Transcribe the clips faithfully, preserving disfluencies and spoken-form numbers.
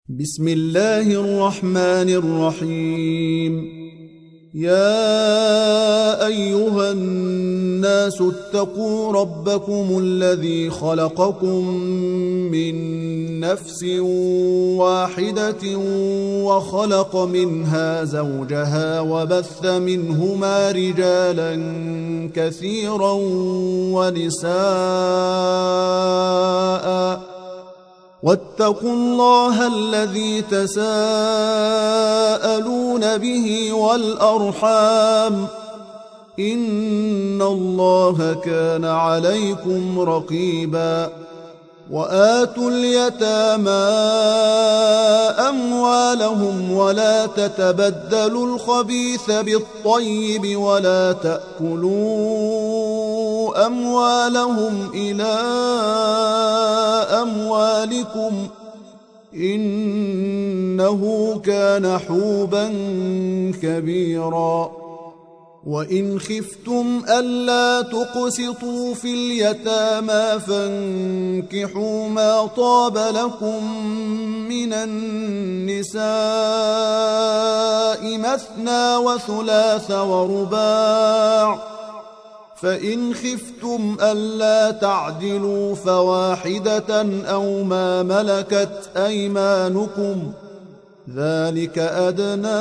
بسم الله الرحمن الرحيم. يا أيها الناس اتقوا ربكم الذي خلقكم من نفس واحدة وخلق منها زوجها وبث منهما رجالا كثيرا ونساء واتقوا الله الذي تساءلون به والأرحام إن الله كان عليكم رقيبا. وآتوا اليتامى أموالهم ولا تتبدلوا الخبيث بالطيب ولا تأكلوا أموالهم إلى أموالكم إنه كان حوبا كبيرا. وإن خفتم ألا تقسطوا في اليتامى فانكحوا ما طاب لكم من النساء مثنى وثلاث ورباع، فإن خفتم ألا تعدلوا فواحدة أو ما ملكت أيمانكم ذلك أدنى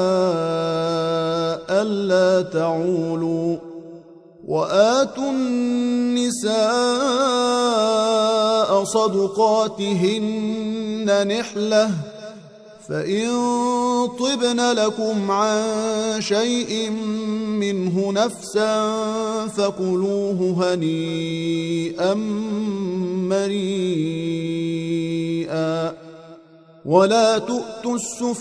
ألا تعولوا. وآتوا النساء صدقاتهن نحلة، فإن طبن لكم عن شيء منه نفسا فكلوه هنيئا مريئا. ولا تؤتوا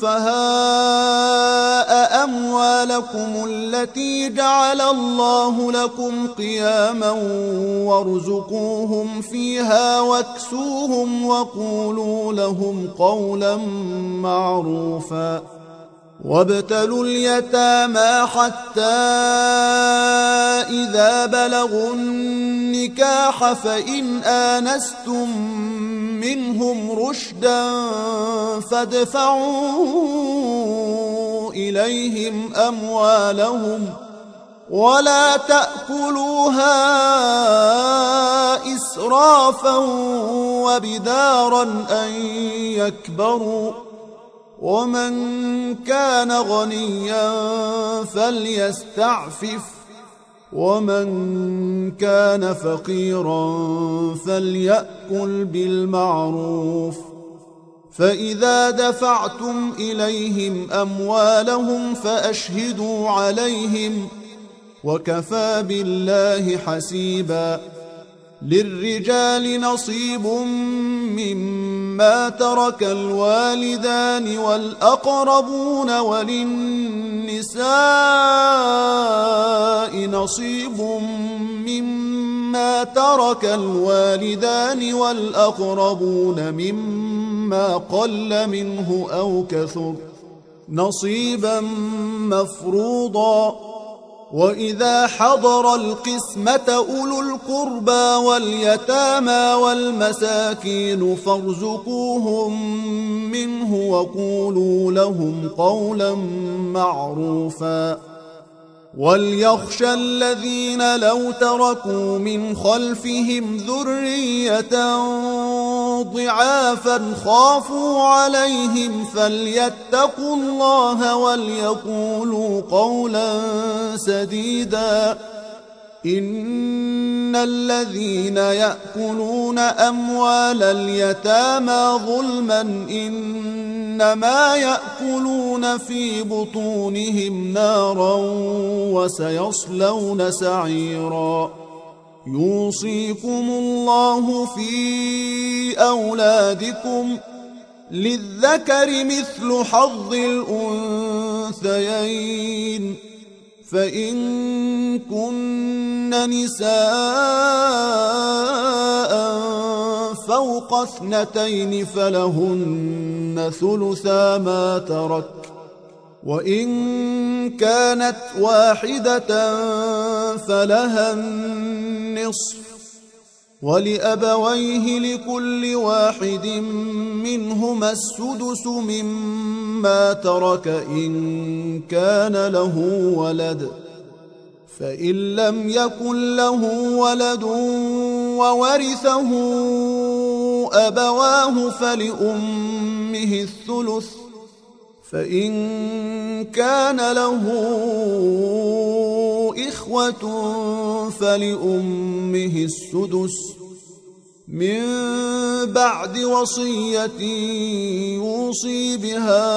السفهاء أموالكم التي جعل الله لكم قياما وارزقوهم فيها واكسوهم وقولوا لهم قولا معروفا. وابتلوا اليتامى حتى إذا بلغوا النكاح فإن آنستم منهم رشدا فادفعوا إليهم أموالهم ولا تأكلوها إسرافا وبدارا أن يكبروا. ومن كان غنيا فليستعفف ومن كان فقيرا فليأكل بالمعروف. فإذا دفعتم إليهم أموالهم فأشهدوا عليهم وكفى بالله حسيبا. للرجال نصيب مما ترك الوالدان والأقربون وللنساء نصيب مما ترك الوالدان والأقربون مما قل منه أو كثر نصيبا مفروضا. وإذا حضر القسمة أولو القربى واليتامى والمساكين فارزقوهم منه وقولوا لهم قولا معروفا. وليخشى الذين لو تركوا من خلفهم ذرية ضعافا خافوا عليهم فليتقوا الله وليقولوا قولا سديدا. إن الذين يأكلون أموال اليتامى ظلما إنما يأكلون في بطونهم نارا وسيصلون سعيرا. يوصيكم الله في أولادكم للذكر مثل حظ الأنثيين، فإن كن نساء فوق اثنتين فلهن ثلثا ما ترك، وإن كانت واحدة فلها النصف، ولأبويه لكل واحد منهما السدس مما ترك إن كان له ولد، فإن لم يكن له ولد وورثه أبواه فلأمه الثلث، فإن كان له إخوة فلأمه السدس من بعد وصية يوصي بها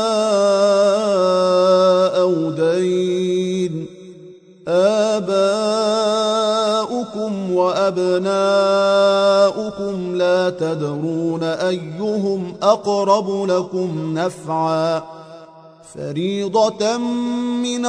أو دين. آباؤكم وأبناؤكم لا تدرون أيهم أقرب لكم نفعا، فريضة من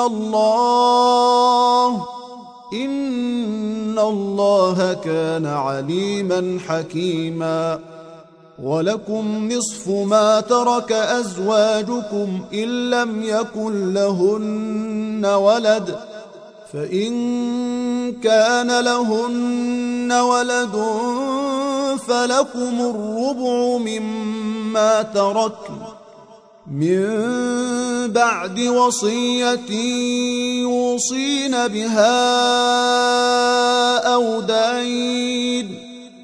الله، إن الله كان عليما حكيما. ولكم نصف ما ترك أزواجكم إن لم يكن لهن ولد، فإن كان لهن ولد فلكم الربع مما تركن من بعد وصية يوصين بها أو دين،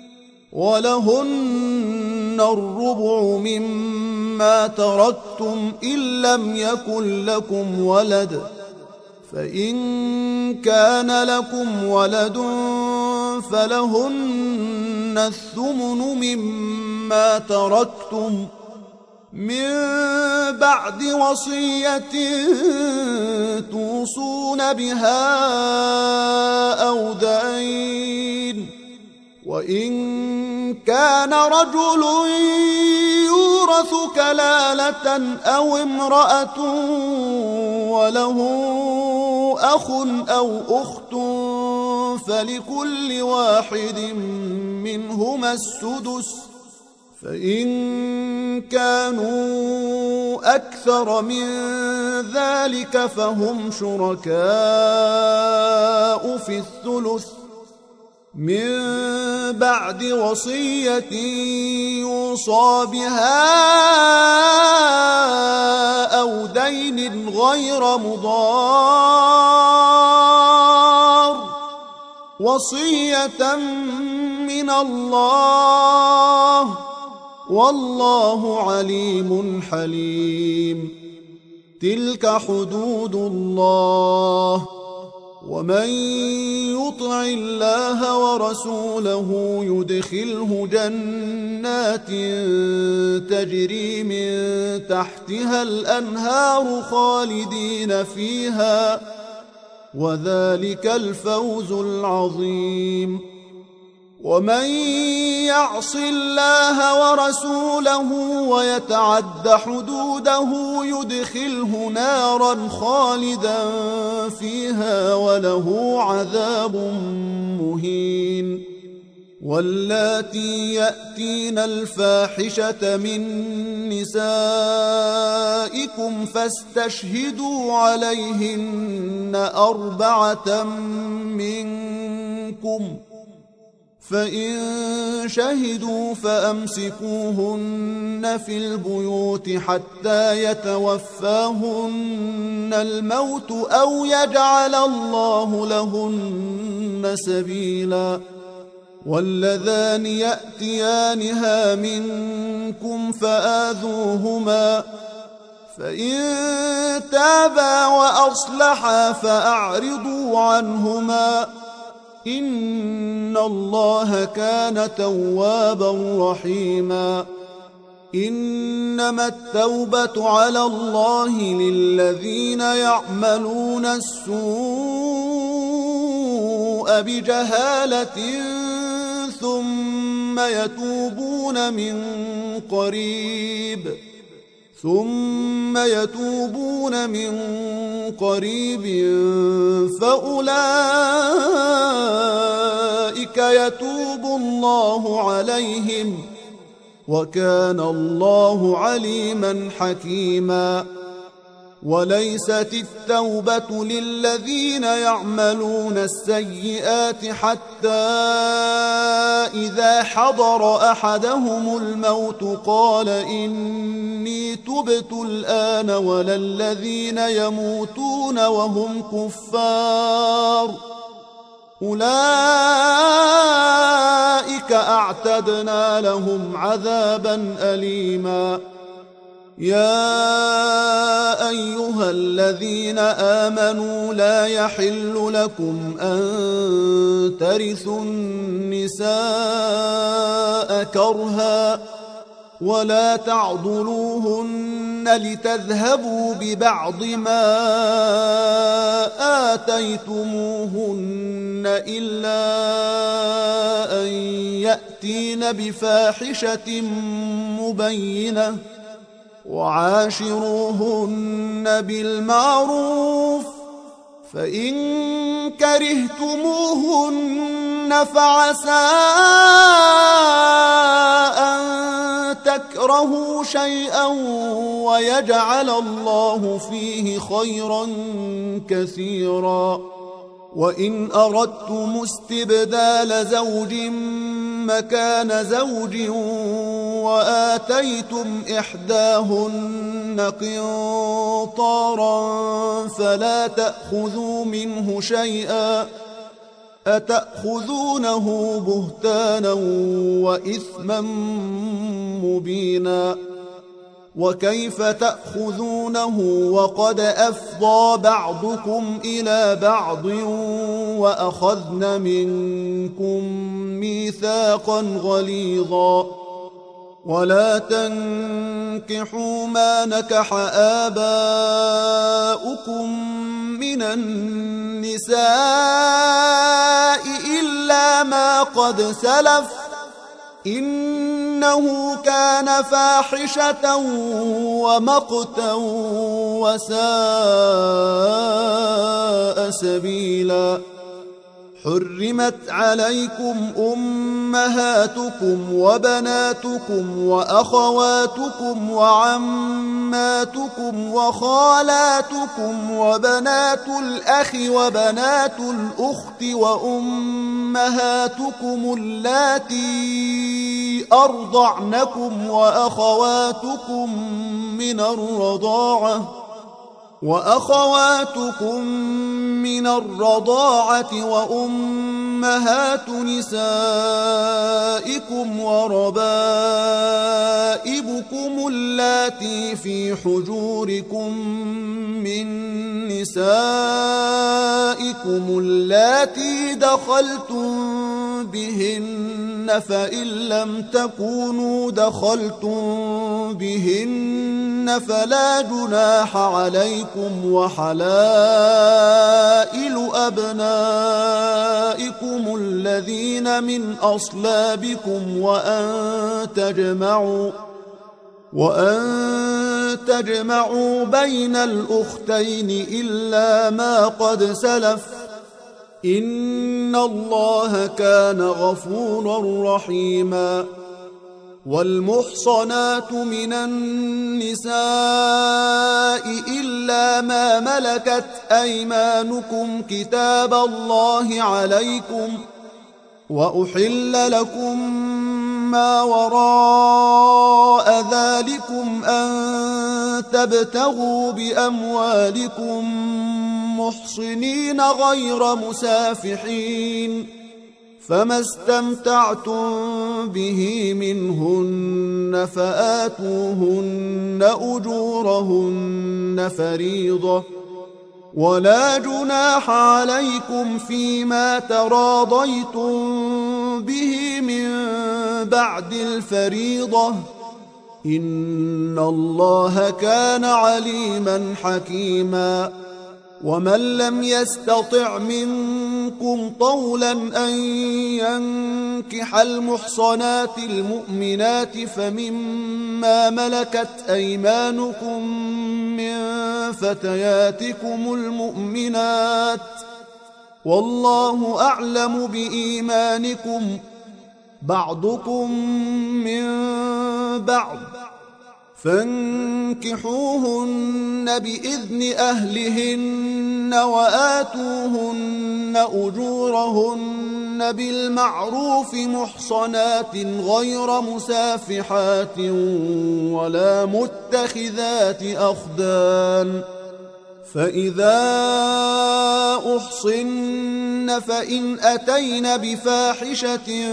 ولهن الربع مما تركتم إن لم يكن لكم ولد، فإن كان لكم ولد فلهن الثمن مما تركتم من بعد وصية توصون بها أو دين. وإن كان رجل يورث كلالة أو امرأة وله أخ أو أخت فلكل واحد منهما السدس، فإن كانوا أكثر من ذلك فهم شركاء في الثلث من بعد وصية يوصى بها أو دين غير مضار، وصية من الله، والله عليم حليم. تلك حدود الله، ومن يطع الله ورسوله يدخله جنات تجري من تحتها الأنهار خالدين فيها، وذلك الفوز العظيم. ومن يعص الله ورسوله ويتعد حدوده يدخله نارا خالدا فيها وله عذاب مهين. واللاتي يأتين الفاحشة من نسائكم فاستشهدوا عليهن أربعة منكم، فإن شهدوا فأمسكوهن في البيوت حتى يتوفاهن الموت أو يجعل الله لهن سبيلا. واللذان يأتيانها منكم فآذوهما، فإن تابا وأصلحا فأعرضوا عنهما، إن الله كان توابا رحيما. إنما التوبة على الله للذين يعملون السوء بجهالة ثم يتوبون من قريب ثم يتوبون من قريب فأولئك يتوب الله عليهم، وكان الله عليما حكيما. وليست التوبة للذين يعملون السيئات حتى إذا حضر أحدهم الموت قال إني تبت الآن ولا الذين يموتون وهم كفار أولئك أعتدنا لهم عذابا أليما. يا أيها الذين آمنوا لا يحل لكم أن ترثوا النساء كرها ولا تعضلوهن لتذهبوا ببعض ما آتيتموهن إلا أن يأتين بفاحشة مبينة وعاشروهن بالمعروف فإن كرهتموهن فعسى أن تكرهوا شيئا ويجعل الله فيه خيرا كثيرا. وإن أردتم استبدال زوج مكان زوج وآتيتم إحداهن قنطارا فلا تأخذوا منه شيئا أتأخذونه بهتانا وإثما مبينا. وكيف تأخذونه وقد أفضى بعضكم إلى بعض وأخذن منكم ميثاقا غليظا. ولا تنكحوا ما نكح آباؤكم من النساء إلا ما قد سلف إنه كان فاحشة ومقتا وساء سبيلا. حرمت عليكم أمهاتكم وبناتكم وأخواتكم وعماتكم وخالاتكم وبنات الأخ وبنات الأخت وأمهاتكم اللاتي أرضعنكم وأخواتكم من الرضاعة وأخواتكم من الرضاعة وأمهات نسائكم وربائبكم اللاتي في حجوركم من نسائكم اللاتي دخلتم بهن فإن لم تكونوا دخلتم بهن فلا جناح عليكم وحلائل أبنائكم الذين من أصلابكم وأن تجمعوا وأن تجمعوا بين الأختين إلا ما قد سلف إن الله كان غفورا رحيما. والمحصنات من النساء إلا ما ملكت أيمانكم كتاب الله عليكم وأحل لكم ما وراء ذلكم أن تبتغوا بأموالكم محصنين غير مسافحين فما استمتعتم به منهن فآتوهن أجورهن فريضة ولا جناح عليكم فيما تراضيتم به من بعد الفريضة إن الله كان عليما حكيما. ومن لم يستطع منكم طولا أن ينكح المحصنات المؤمنات فمما ملكت أيمانكم من فتياتكم المؤمنات والله أعلم بإيمانكم بعضكم من بعض فانكحوهن بإذن أهلهن وآتوهن أجورهن بالمعروف محصنات غير مسافحات ولا متخذات أخدان. فإذا أحصن فإن أتين بفاحشة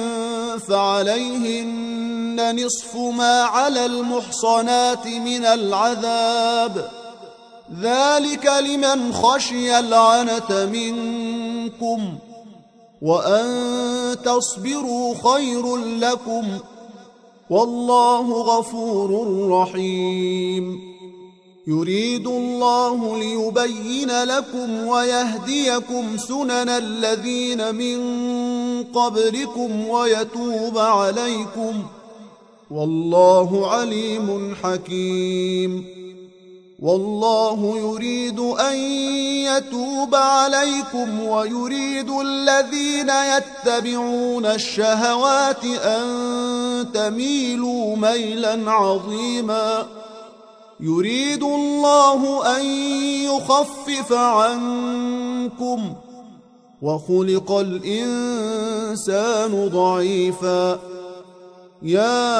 فعليهن نصف ما على المحصنات من العذاب، ذلك لمن خشي العنة منكم، وأن تصبروا خير لكم، والله غفور رحيم. يريد الله ليبين لكم ويهديكم سنن الذين من قبلكم ويتوب عليكم، والله عليم حكيم. والله يريد أن يتوب عليكم ويريد الذين يتبعون الشهوات أن تميلوا ميلا عظيما. يريد الله أن يخفف عنكم، وخلق الإنسان ضعيفا. يا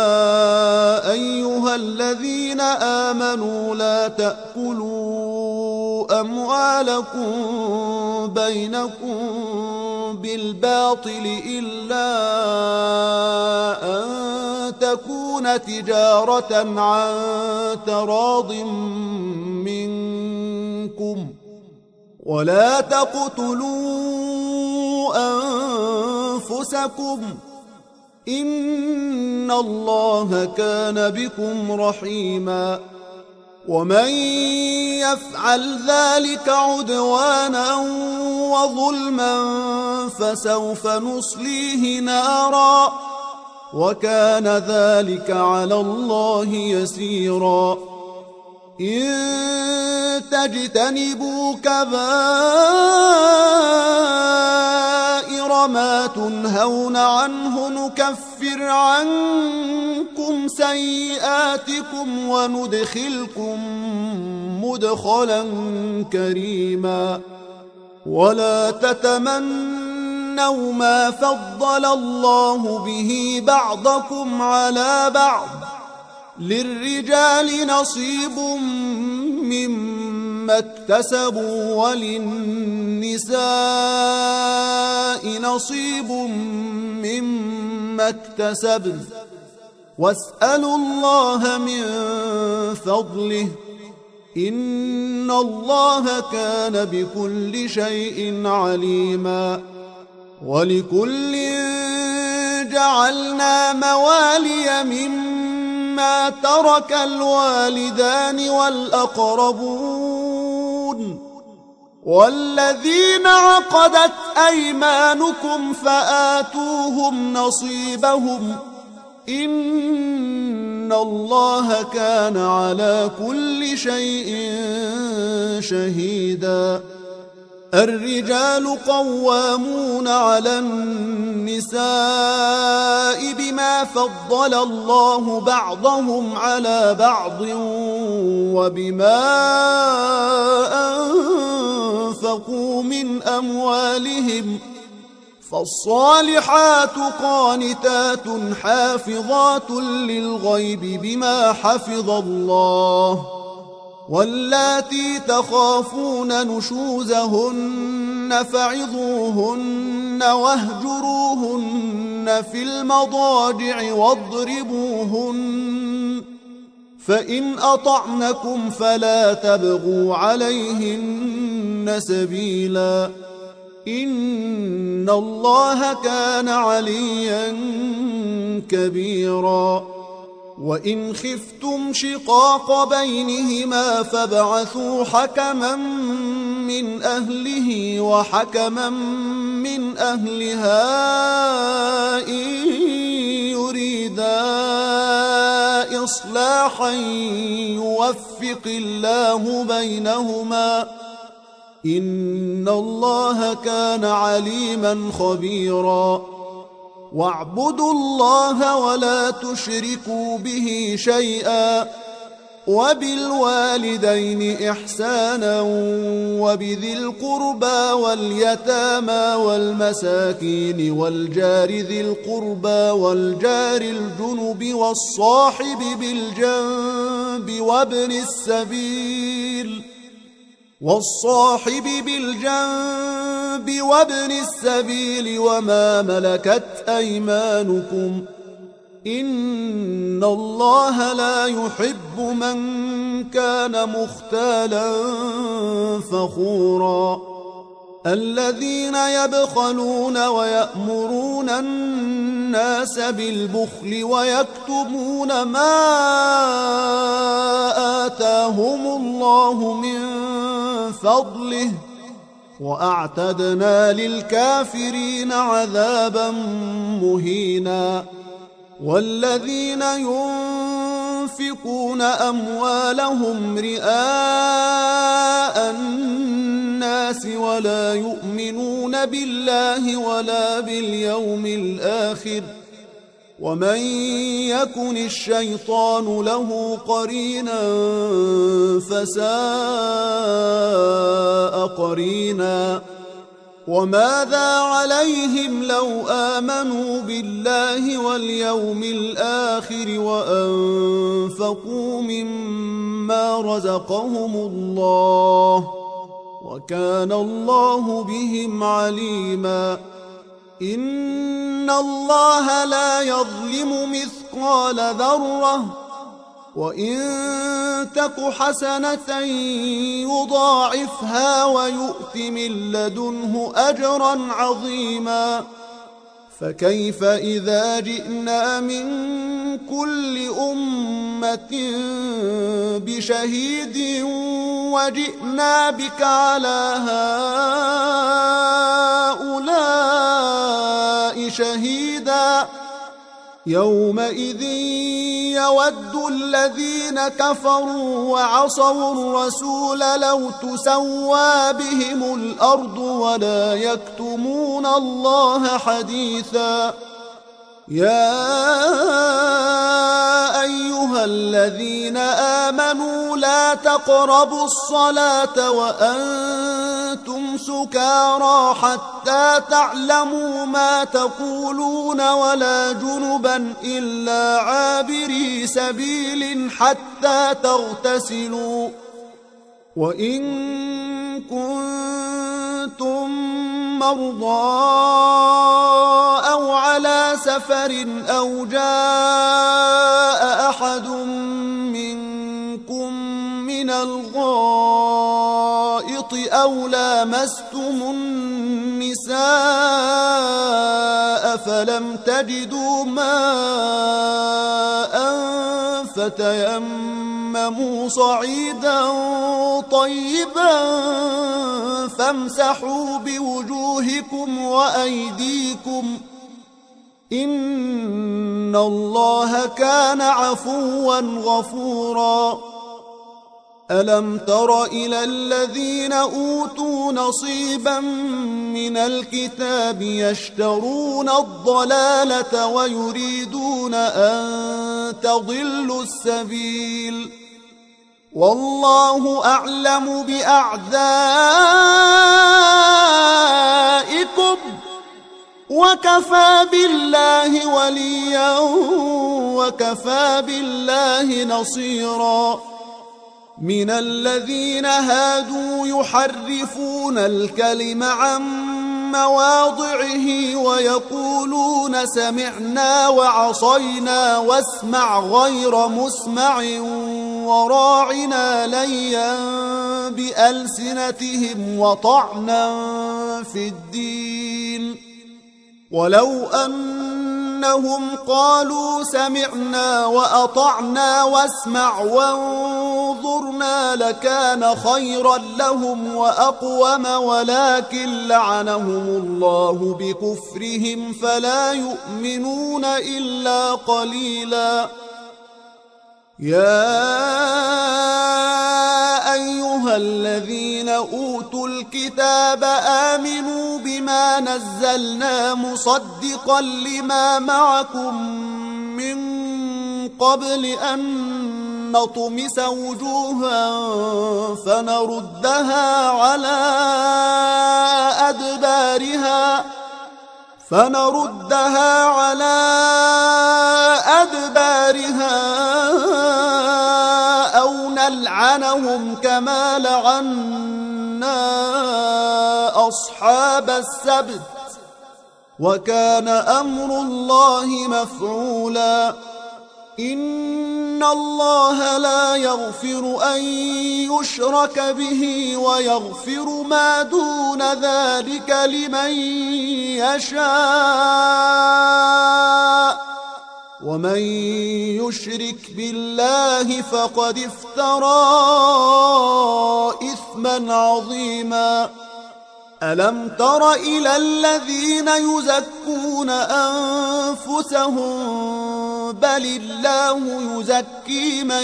أيها الذين آمنوا لا تأكلوا أموالكم بينكم بالباطل إلا أن تكون تجارة عن تراض منكم، ولا تقتلوا أنفسكم، إن الله كان بكم رحيما. ومن يفعل ذلك عدوانا وظلما فسوف نصليه نارا، وكان ذلك على الله يسيرا. إن تجتنبوا كبائر ما تنهون عنه نكفر عنكم سيئاتكم وندخلكم مدخلا كريما. ولا تتمنوا ما فضل الله به بعضكم على بعض، للرجال نصيب مما اكتسبوا وللنساء نصيب مما اكتسبن، واسألوا الله من فضله، إن الله كان بكل شيء عليما. ولكل جعلنا موالي مما ترك الوالدان والأقربون والذين عقدت أيمانكم فآتوهم نصيبهم، إن الله كان على كل شيء شهيدا. الرجال قوامون على النساء بما فضل الله بعضهم على بعض وبما أنفقوا من أموالهم، فالصالحات قانتات حافظات للغيب بما حفظ الله، واللاتي تخافون نشوزهن فعظوهن واهجروهن في المضاجع واضربوهن، فإن أطعنكم فلا تبغوا عليهن سبيلا، إن الله كان عليا كبيرا. وإن خفتم شقاق بينهما فابعثوا حكما من أهله وحكما من أهلها إن يريدا إصلاحا يوفق الله بينهما، إن الله كان عليما خبيرا. واعبدوا الله ولا تشركوا به شيئا وبالوالدين إحسانا وبذي القربى واليتامى والمساكين والجار ذي القربى والجار الجنب والصاحب بالجنب وابن السبيل والصاحب بالجنب وابن السبيل وما ملكت أيمانكم إن الله لا يحب من كان مختالا فخورا الذين يبخلون ويأمرون الناس بالبخل ويكتمون ما آتاهم الله من فضله وأعتدنا للكافرين عذابا مهينا والذين ينفقون أموالهم رئاء الناس ولا يؤمنون بالله ولا باليوم الآخر ومن يكن الشيطان له قرينا فساء قرينا وماذا عليهم لو آمنوا بالله واليوم الآخر وأنفقوا مما رزقهم الله وكان الله بهم عليما إن الله لا يظلم مثقال ذرة وإن تك حسنة يضاعفها ويؤت من لدنه أجرا عظيما فكيف إذا جئنا من كل أمة بشهيد وجئنا بك على هؤلاء شهيدا يومئذ يود الذين كفروا وعصوا الرسول لو تسوى بهم الأرض ولا يكتمون الله حديثا يا أيها الذين آمنوا لا تقربوا الصلاة وأنتم سكارى حتى تعلموا ما تقولون ولا جنبا إلا عابري سبيل حتى تغتسلوا وإن كنتم مرضى أو على سفر أو جاء أحد منكم من الغائط أو لامستم النساء فلم تجدوا ماء فتيمموا صعيدا طيبا فامسحوا بوجوهكم وأيديكم إن الله كان عفوا غفورا ألم تر إلى الذين أوتوا نصيبا من الكتاب يشترون الضلالة ويريدون أن تضلوا السبيل والله أعلم بأعدائكم وكفى بالله وليا وكفى بالله نصيرا من الذين هادوا يحرفون الكلم عن مواضعه ويقولون سمعنا وعصينا واسمع غير مسمع وراعنا ليا بألسنتهم وطعنا في الدين ولو أنهم قالوا سمعنا وأطعنا واسمع وانظرنا لكان خيرا لهم وأقوم ولكن لعنهم الله بكفرهم فلا يؤمنون إلا قليلا يا أيها الذين أوتوا الكتاب آمنوا بما نزلنا مصدقا لما معكم من قبل أن نطمس وجوها فنردها على أدبارها فنردها على أدبارها أو نلعنهم كما لعنا أصحاب السبت وكان أمر الله مفعولا إن الله لا يغفر أن يشرك به ويغفر ما دون ذلك لمن يشاء ومن يشرك بالله فقد افترى إثما عظيما ألم تر إلى الذين يزكون أنفسهم بل الله يزكي من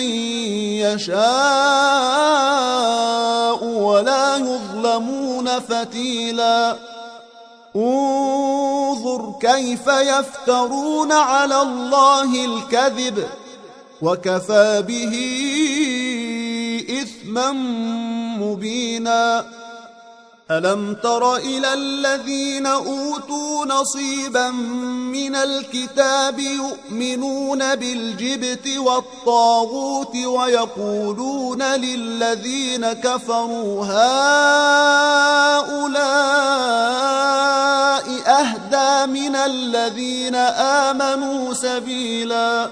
يشاء ولا يظلمون فتيلا انظر كيف يفترون على الله الكذب وكفى به إثما مبينا ألم تر إلى الذين أوتوا نصيبا من الكتاب يؤمنون بالجبت والطاغوت ويقولون للذين كفروا هؤلاء أهدى من الذين آمنوا سبيلا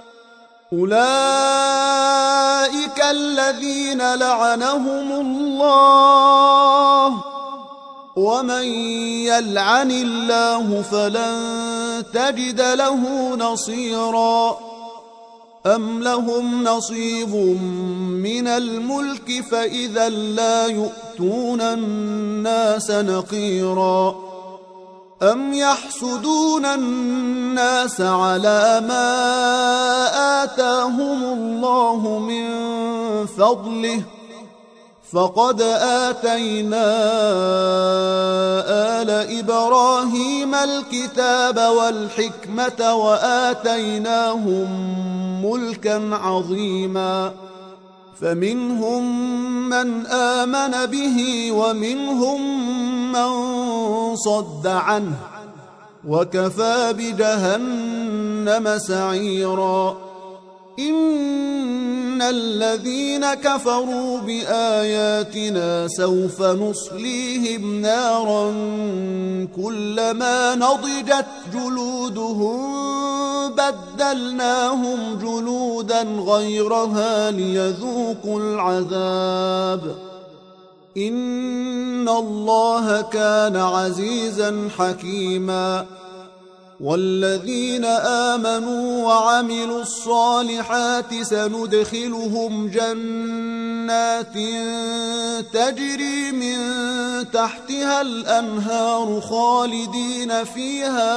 أولئك الذين لعنهم الله ومن يلعن الله فلن تجد له نصيرا أم لهم نصيب من الملك فإذا لا يؤتون الناس نقيرا أم يحسدون الناس على ما آتاهم الله من فضله فقد آتينا آل إبراهيم الكتاب والحكمة وآتيناهم ملكا عظيما فمنهم من آمن به ومنهم من صد عنه وكفى بجهنم سعيرا إن الذين كفروا بآياتنا سوف نصليهم نارا كلما نضجت جلودهم بدلناهم جلودا غيرها ليذوقوا العذاب إن الله كان عزيزا حكيما والذين آمنوا وعملوا الصالحات سندخلهم جنات تجري من تحتها الأنهار خالدين فيها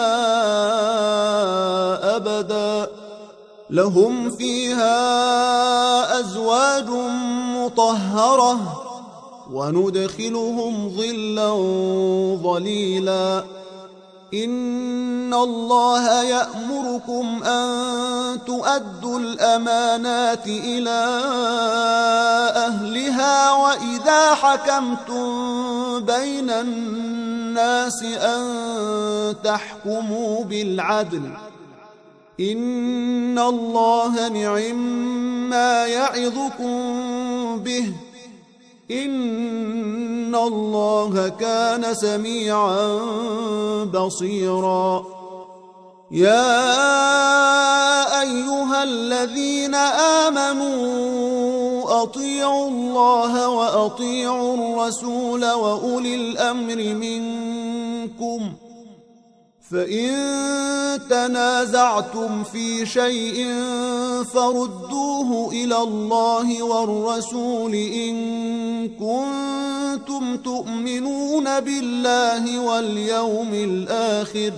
أبدا لهم فيها أزواج مطهرة وندخلهم ظلا ظليلا إن الله يأمركم أن تؤدوا الأمانات إلى أهلها وإذا حكمتم بين الناس أن تحكموا بالعدل إن الله نعما يعظكم به إن الله كان سميعا بصيرا يا أيها الذين آمنوا أطيعوا الله وأطيعوا الرسول وأولي الأمر منكم فإن تنازعتم في شيء فردوه إلى الله والرسول إن كنتم تؤمنون بالله واليوم الآخر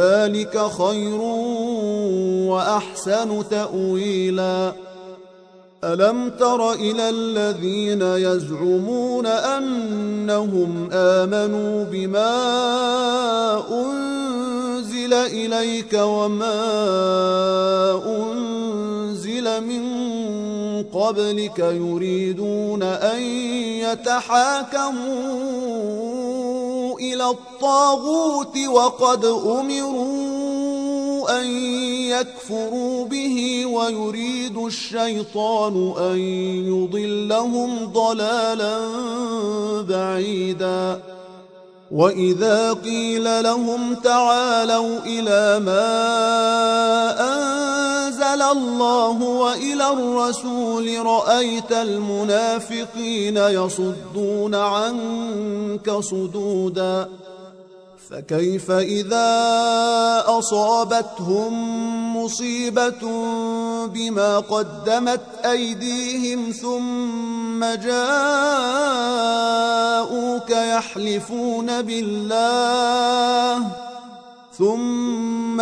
ذلك خير وأحسن تأويلا ألم تر إلى الذين يزعمون أنهم آمنوا بما أنزل إليك وما أنزل من قبلك يريدون أن يتحاكموا إلى الطاغوت وقد أمروا أن يكفروا به ويريد الشيطان أن يضلهم ضلالا بعيدا وإذا قيل لهم تعالوا إلى ما أنزل الله وإلى الرسول رأيت المنافقين يصدون عنك صدودا فكيف إذا أصابتهم مصيبة بما قدمت أيديهم ثم جاءوك يحلفون بالله ثم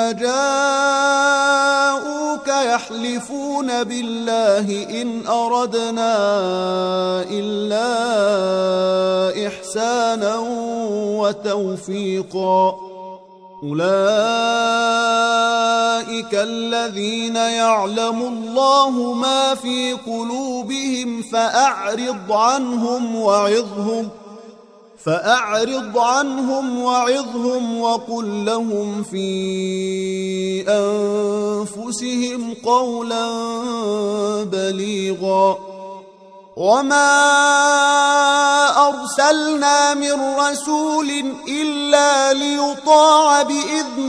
جاءوك يحلفون بالله إن أردنا إلا إحسانا وتوفيقا أولئك الذين يعلم الله ما في قلوبهم فأعرض عنهم وعظهم فأعرض عنهم وعظهم وقل لهم في أنفسهم قولا بليغا وما أرسلنا من رسول إلا ليطاع بإذن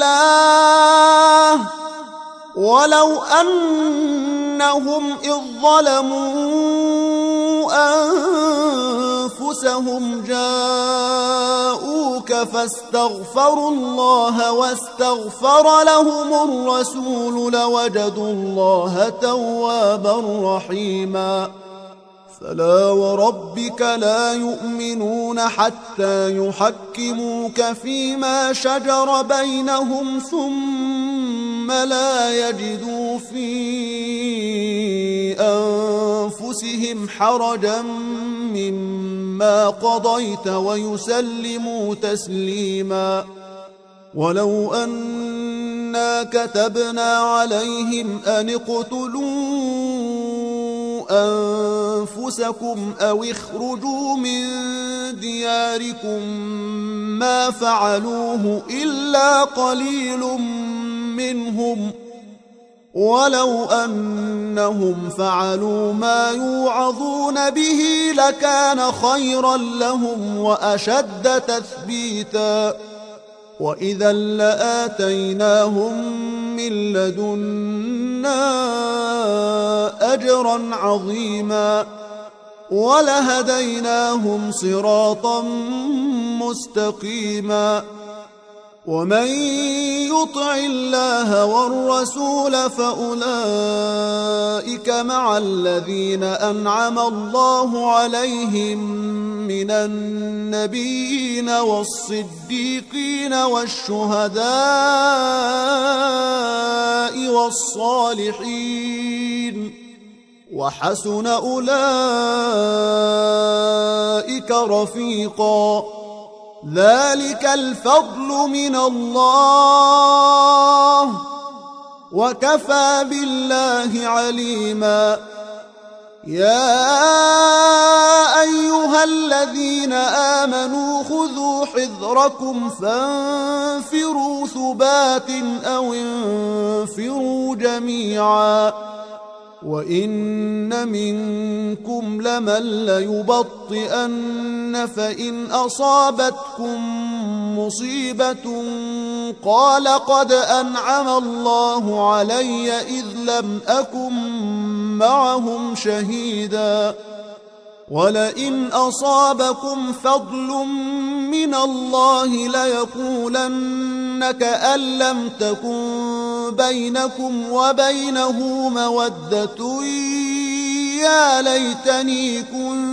الله ولو أنهم إذ ظلموا أنفسهم جاءوك فاستغفروا الله واستغفر لهم الرسول لوجدوا الله توابا رحيما فلا وربك لا يؤمنون حتى يحكموك فيما شجر بينهم ثم لا يجدوا في أنفسهم حرجا مما قضيت ويسلموا تسليما ولو أنا كتبنا عليهم أن اقتلوا أنفسكم أو اخرجوا من دياركم ما فعلوه إلا قليل منهم ولو أنهم فعلوا ما يوعظون به لكان خيرا لهم وأشد تثبيتا وإذا لآتيناهم من لدنا أجرا عظيما ولهديناهم صراطا مستقيما ومن يطع الله والرسول فأولئك مع الذين أنعم الله عليهم من النبيين والصديقين والشهداء والصالحين وحسن أولئك رفيقا ذلك الفضل من الله وكفى بالله عليما يا أيها الذين آمنوا خذوا حذركم فانفروا ثبات أو انفروا جميعا وإن منكم لمن ليبطئن فإن أصابتكم مصيبة قال قد أنعم الله علي إذ لم أكن معهم شهيدا ولئن أصابكم فضل من الله ليقولن كأن لم تكن بينكم وبينه مودة يا ليتني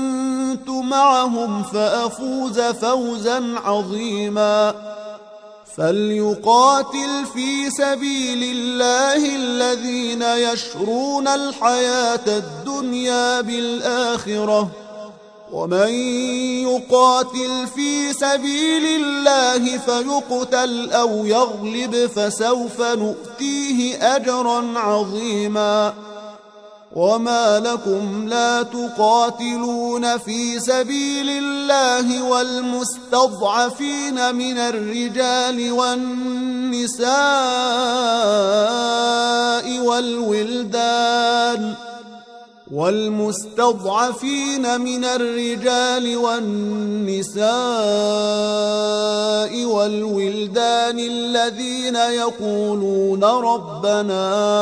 كنت معهم فأفوز فوزا عظيما فليقاتل في سبيل الله الذين يشرون الحياة الدنيا بالآخرة ومن يقاتل في سبيل الله فيقتل أو يغلب فسوف نؤتيه أجرا عظيما وما لكم لا تقاتلون في سبيل الله والمستضعفين من الرجال والنساء والولدان والمستضعفين من الرجال والنساء والولدان الذين يقولون ربنا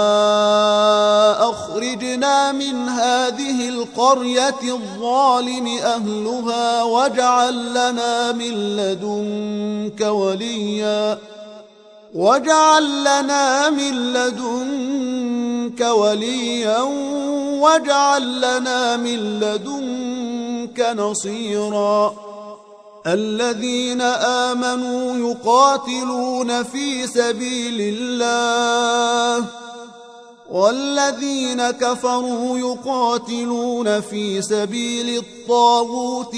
أخرجنا من هذه القرية الظالم أهلها واجعل لنا من لدنك وليا واجعل لنا من لدنك وليا واجعل لنا من لدنك نصيرا الذين آمنوا يقاتلون في سبيل الله والذين كفروا يقاتلون في سبيل الطاغوت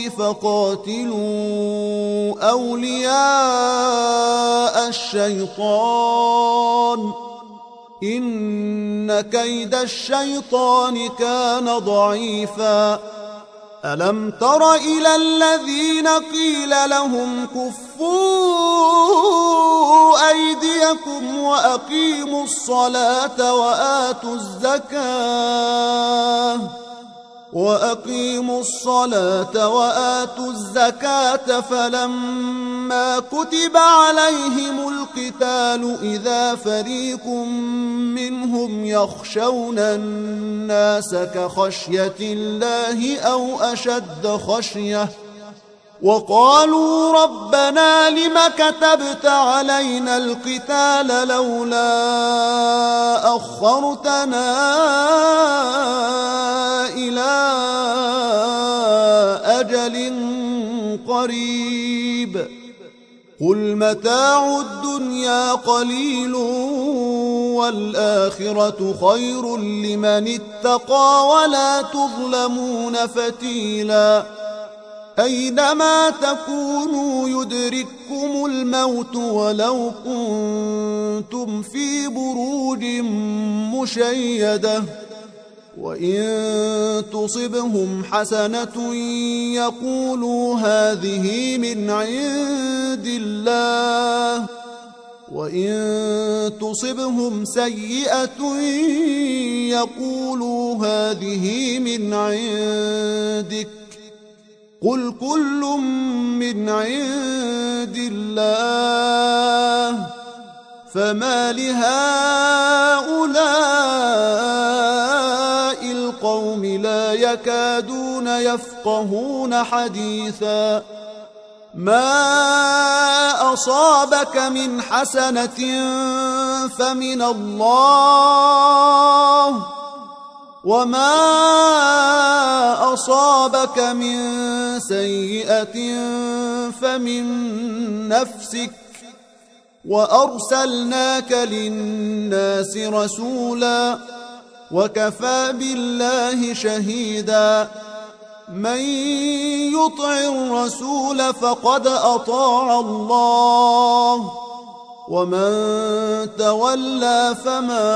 فقاتلوا أولياء الشيطان إن كيد الشيطان كان ضعيفا ألم تر إلى الذين قيل لهم كفوا أيديكم وأقيموا الصلاة وآتوا الزكاة وأقيموا الصلاة وآتوا الزكاة فلما كتب عليهم القتال إذا فريق منهم يخشون الناس كخشية الله أو أشد خشية وقالوا ربنا لم كتبت علينا القتال لولا أخرتنا إلى أجل قريب قل متاع الدنيا قليل والآخرة خير لمن اتقى ولا تظلمون فتيلا أينما تكونوا يدرككم الموت ولو كنتم في بروج مشيدة وإن تصبهم حسنة يقولوا هذه من عند الله وإن تصبهم سيئة يقولوا هذه من عندك قل كل من عند الله فما لهؤلاء القوم لا يكادون يفقهون حديثا ما أصابك من حسنة فمن الله وما أصابك من سيئة فمن نفسك وأرسلناك للناس رسولا وكفى بالله شهيدا من يطع الرسول فقد أطاع الله ومن تولى فما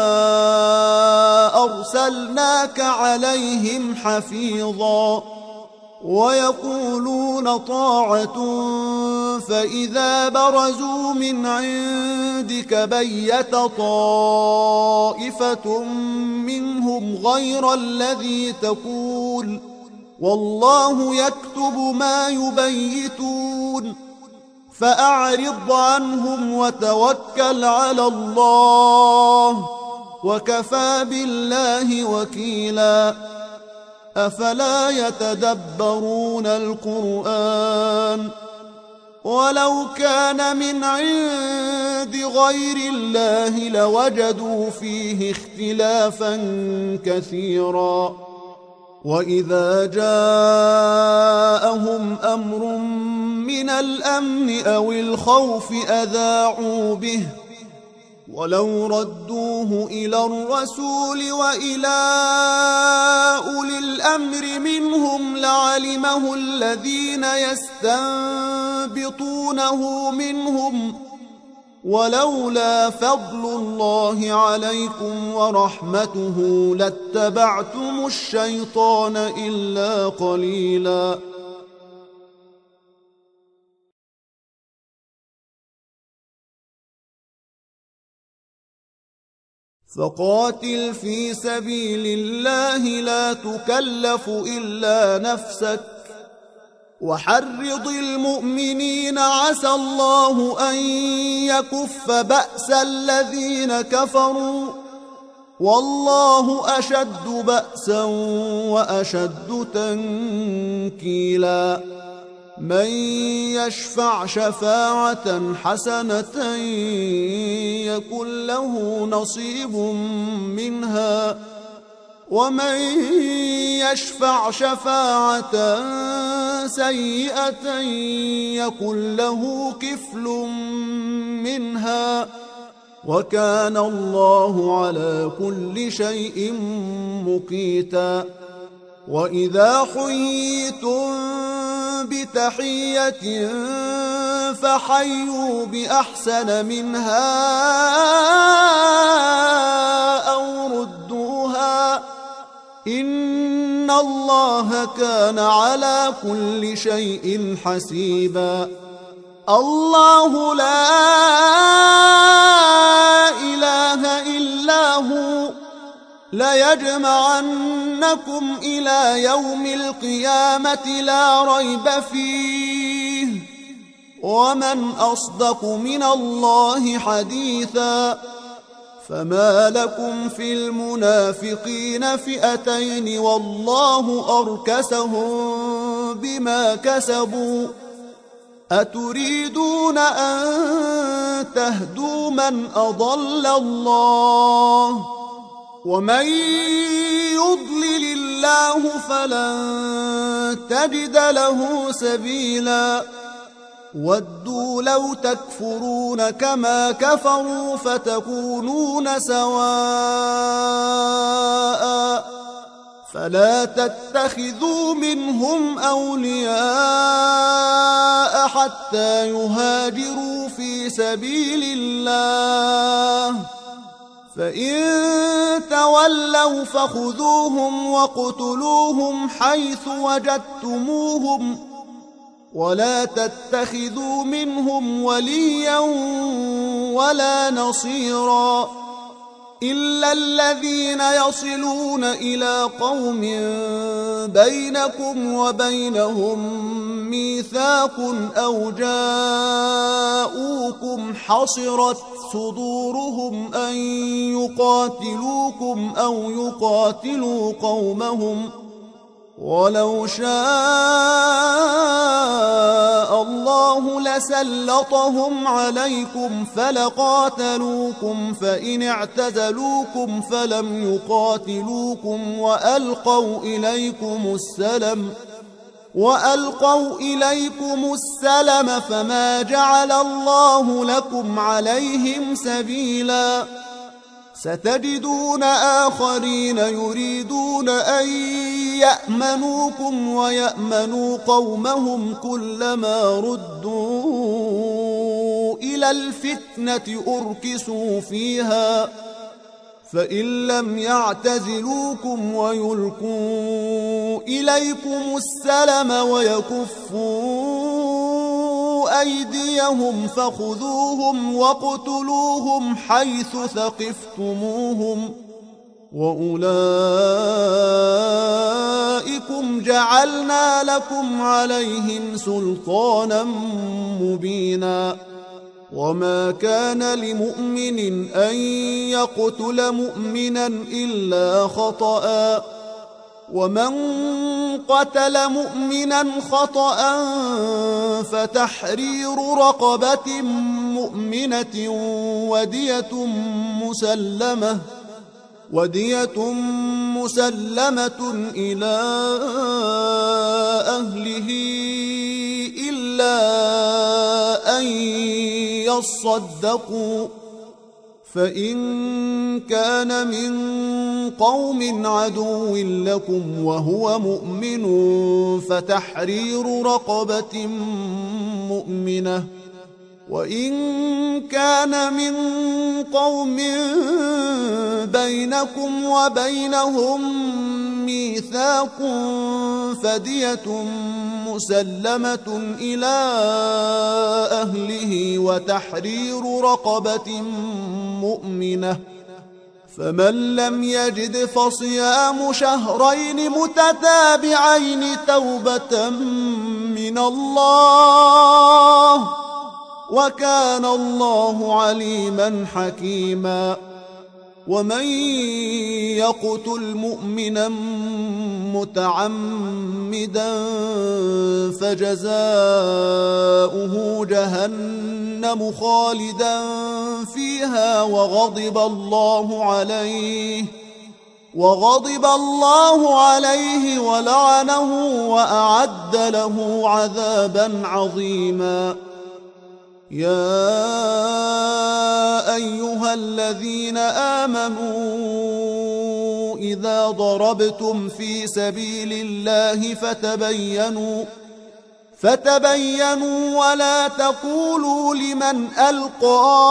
أرسلناك عليهم حفيظا ويقولون طاعة فإذا برزوا من عندك بيت طائفة منهم غير الذي تقول والله يكتب ما يبيتون فأعرض عنهم وتوكل على الله وكفى بالله وكيلا أفلا يتدبرون القرآن ولو كان من عند غير الله لوجدوا فيه اختلافا كثيرا وإذا جاءهم أمر من الأمن أو الخوف أذاعوا به ولو ردوه إلى الرسول وإلى أولي الأمر منهم لعلمه الذين يستنبطونه منهم ولولا فضل الله عليكم ورحمته لاتبعتم الشيطان إلا قليلا. فقاتل في سبيل الله لا تكلف إلا نفسك وحرض المؤمنين عسى الله أن يكف بأس الذين كفروا والله أشد بأسا وأشد تنكيلا. من يشفع شفاعة حسنة يكن له نصيب منها ومن يشفع شفاعة سيئة يكن له كفل منها وكان الله على كل شيء مقيتا. وإذا حييتم بتحية فحيوا بأحسن منها أو ردوها إن الله كان على كل شيء حسيبا. الله لا إله إلا هو ليجمعنكم إلى يوم القيامة لا ريب فيه ومن أصدق من الله حديثا. فما لكم في المنافقين فئتين والله أركسهم بما كسبوا أتريدون أن تهدوا من أضل الله ومن يضلل الله فلن تجد له سبيلا. ودوا لو تكفرون كما كفروا فتكونون سواء فلا تتخذوا منهم أولياء حتى يهاجروا في سبيل الله فإن تولوا فخذوهم واقتلوهم حيث وجدتموهم ولا تتخذوا منهم وليا ولا نصيرا إلا الذين يصلون إلى قوم بينكم وبينهم ميثاق أو جاءوكم حصرت صدورهم أن يقاتلوكم أو يقاتلوا قومهم ولو شاء الله لسلطهم عليكم فلقاتلوكم فإن اعتزلوكم فلم يقاتلوكم وألقوا إليكم السلم وألقوا إليكم السلم فما جعل الله لكم عليهم سبيلا. ستجدون آخرين يريدون أن يأمنوكم ويأمنوا قومهم كلما ردوا إلى الفتنة أركسوا فيها فإن لم يعتزلوكم ويلقوا إليكم السلم ويكفوا أيديهم فخذوهم واقتلوهم حيث ثقفتموهم وأولئكم جعلنا لكم عليهم سلطانا مبينا. وما كان لمؤمن أن يقتل مؤمنا إلا خطأ ومن قتل مؤمنا خطأ فتحرير رقبة مؤمنة ودية مسلمة ودية مسلمة إلى أهله إلا إلا أن يصدقوا، فإن كان من قوم عدو لكم وهو مؤمن فتحرير رقبة مؤمنة، وإن كان من قوم بينكم وبينهم ميثاق فدية مسلمة إلى أهله وتحرير رقبة مؤمنة، فمن لم يجد فصيام شهرين متتابعين توبة من الله، وكان الله عليما حكيما. ومن يقتل مؤمنا متعمدا فجزاؤه جهنم خالدا فيها وغضب الله عليه وغضب الله عليه ولعنه وأعد له عذابا عظيما. يا أيها الذين آمنوا إذا ضربتم في سبيل الله فتبينوا فتبينوا ولا تقولوا لمن ألقى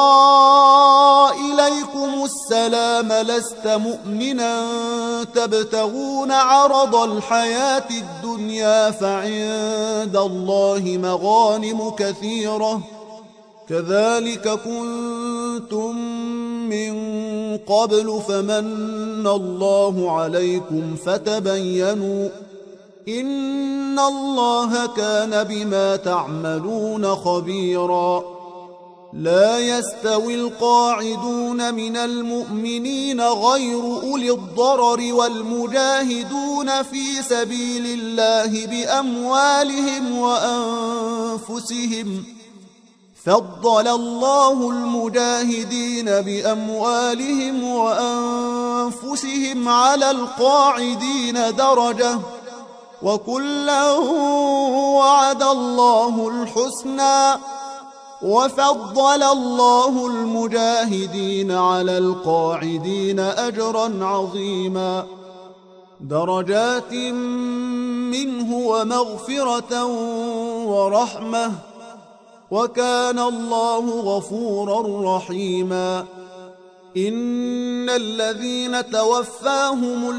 إليكم السلام لست مؤمنا تبتغون عرض الحياة الدنيا فعند الله مغانم كثيرة كذلك كنتم من قبل فمن الله عليكم فتبينوا إن الله كان بما تعملون خبيرا. لا يستوي القاعدون من المؤمنين غير أولي الضرر والمجاهدون في سبيل الله بأموالهم وأنفسهم، فضل الله المجاهدين بأموالهم وأنفسهم على القاعدين درجة، وكلا وعد الله الحسنى، وفضل الله المجاهدين على القاعدين أجرا عظيما، درجات منه ومغفرة ورحمة، وكان الله غفورا رحيما. إن الذين توفاهم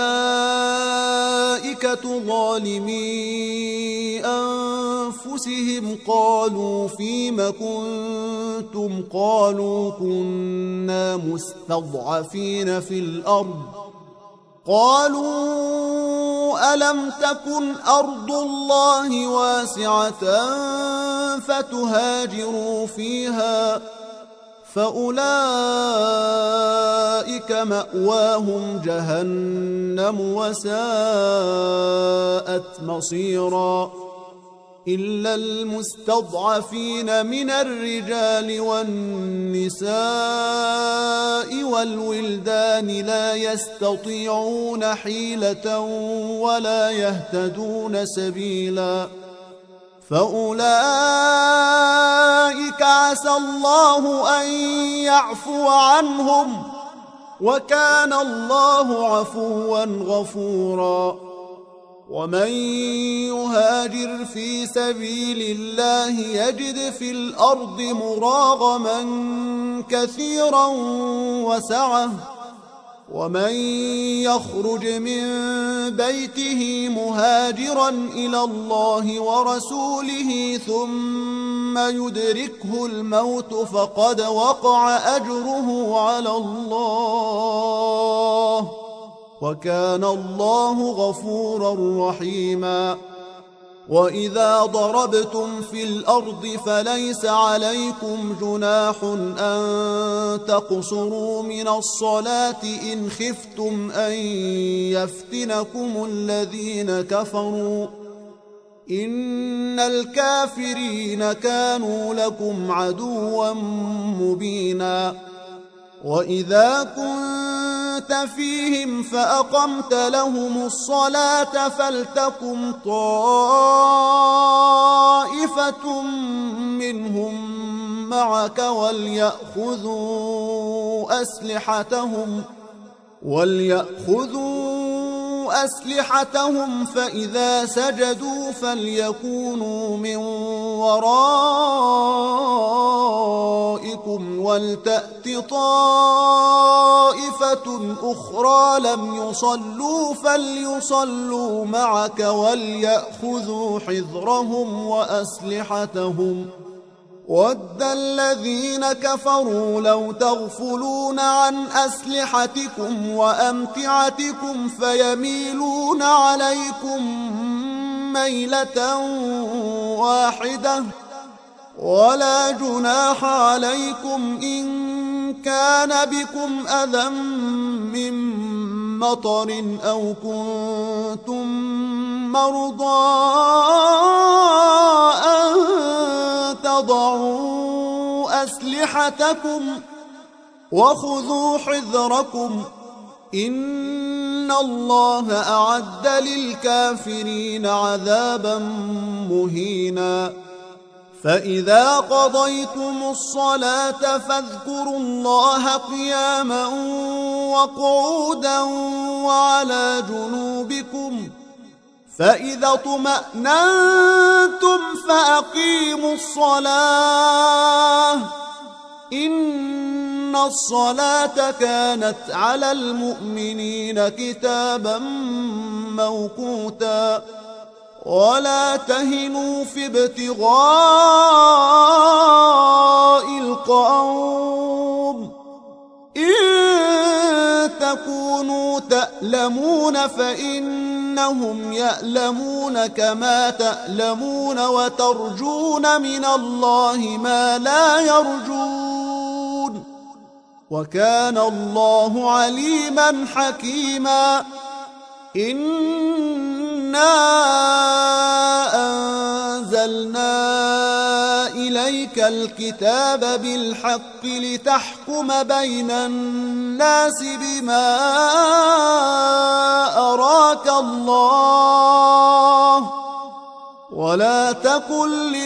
الملائكة ظالمي أنفسهم قالوا فيم كنتم قالوا كنا مستضعفين في الأرض قالوا ألم تكن أرض الله واسعة فتهاجروا فيها فأولئك مأواهم جهنم وساءت مصيرا. إلا المستضعفين من الرجال والنساء والولدان لا يستطيعون حيلة ولا يهتدون سبيلا، فأولئك عسى الله أن يعفو عنهم، وكان الله عفوا غفورا. ومن يهاجر في سبيل الله يجد في الأرض مراغما كثيرا وسعة، ومن يخرج من بيته مهاجرا إلى الله ورسوله ثم يدركه الموت فقد وقع أجره على الله، وكان الله غفورا رحيما. وإذا ضربتم في الأرض فليس عليكم جناح أن تقصروا من الصلاة إن خفتم أن يفتنكم الذين كفروا، إن الكافرين كانوا لكم عدوا مبينا. وإذا كنت فيهم فأقمت لهم الصلاة فلتقم طائفة منهم معك وليأخذوا أسلحتهم وليأخذوا أسلحتهم فإذا سجدوا فليكونوا من ورائكم ولتأت طائفة أخرى لم يصلوا فليصلوا معك وليأخذوا حذرهم وأسلحتهم ود الذين كفروا لو تغفلون عن أسلحتكم وأمتعتكم فيميلون عليكم ميلة واحدة ولا جناح عليكم إن كان بكم أذى من مطر أو كنتم مرضى أن تضعوا أسلحتكم وخذوا حذركم إن الله أعد للكافرين عذابا مهينا فإذا قضيتم الصلاة فاذكروا الله قياما وقعودا وعلى جنوبكم فإذا اطمأننتم فأقيموا الصلاة إن الصلاة كانت على المؤمنين كتابا موقوتا ولا تهنوا في ابتغاء القوم إن تكونوا تألمون فإنهم يألمون كما تألمون وترجون من الله ما لا يرجون وكان الله عليما حكيما إنا أنزلنا إليك الكتاب بالحق لتحكم بين الناس بما أراك الله ولا تكن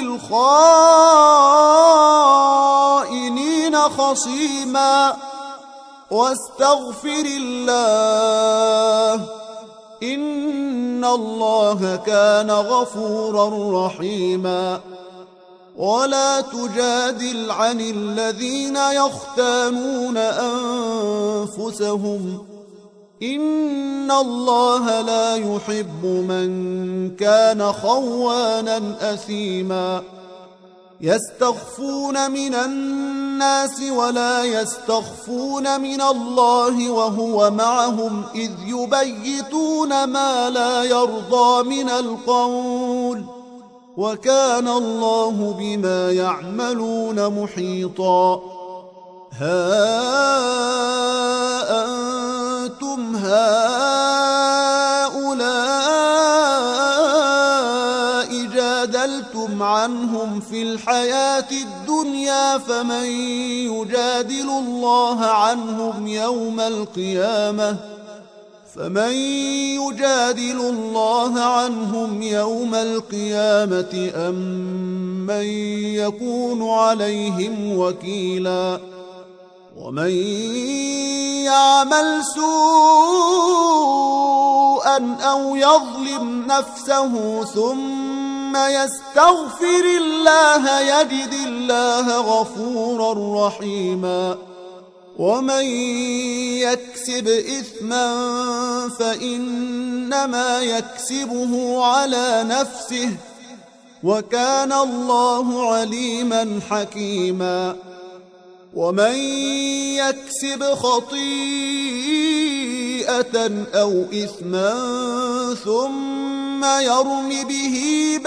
للخائنين خصيما واستغفر الله إن الله كان غفورا رحيما ولا تجادل عن الذين يختانون أنفسهم إن الله لا يحب من كان خوانا أثيما يستخفون من الناس ولا يستخفون من الله وهو معهم إذ يبيتون ما لا يرضى من القول وكان الله بما يعملون محيطا ها أنتم هؤلاء جادلتم عنهم في الحياة الدنيا فمن يجادل الله عنهم يوم القيامة فمن يجادل الله عنهم يوم القيامة أم من يكون عليهم وكيلا ومن يعمل سوءا أو يظلم نفسه ثم يستغفر الله يجد الله غفورا رحيما ومن يكسب إثما فإنما يكسبه على نفسه وكان الله عليما حكيما ومن يكسب خطيئة أو إثما ثم يرم به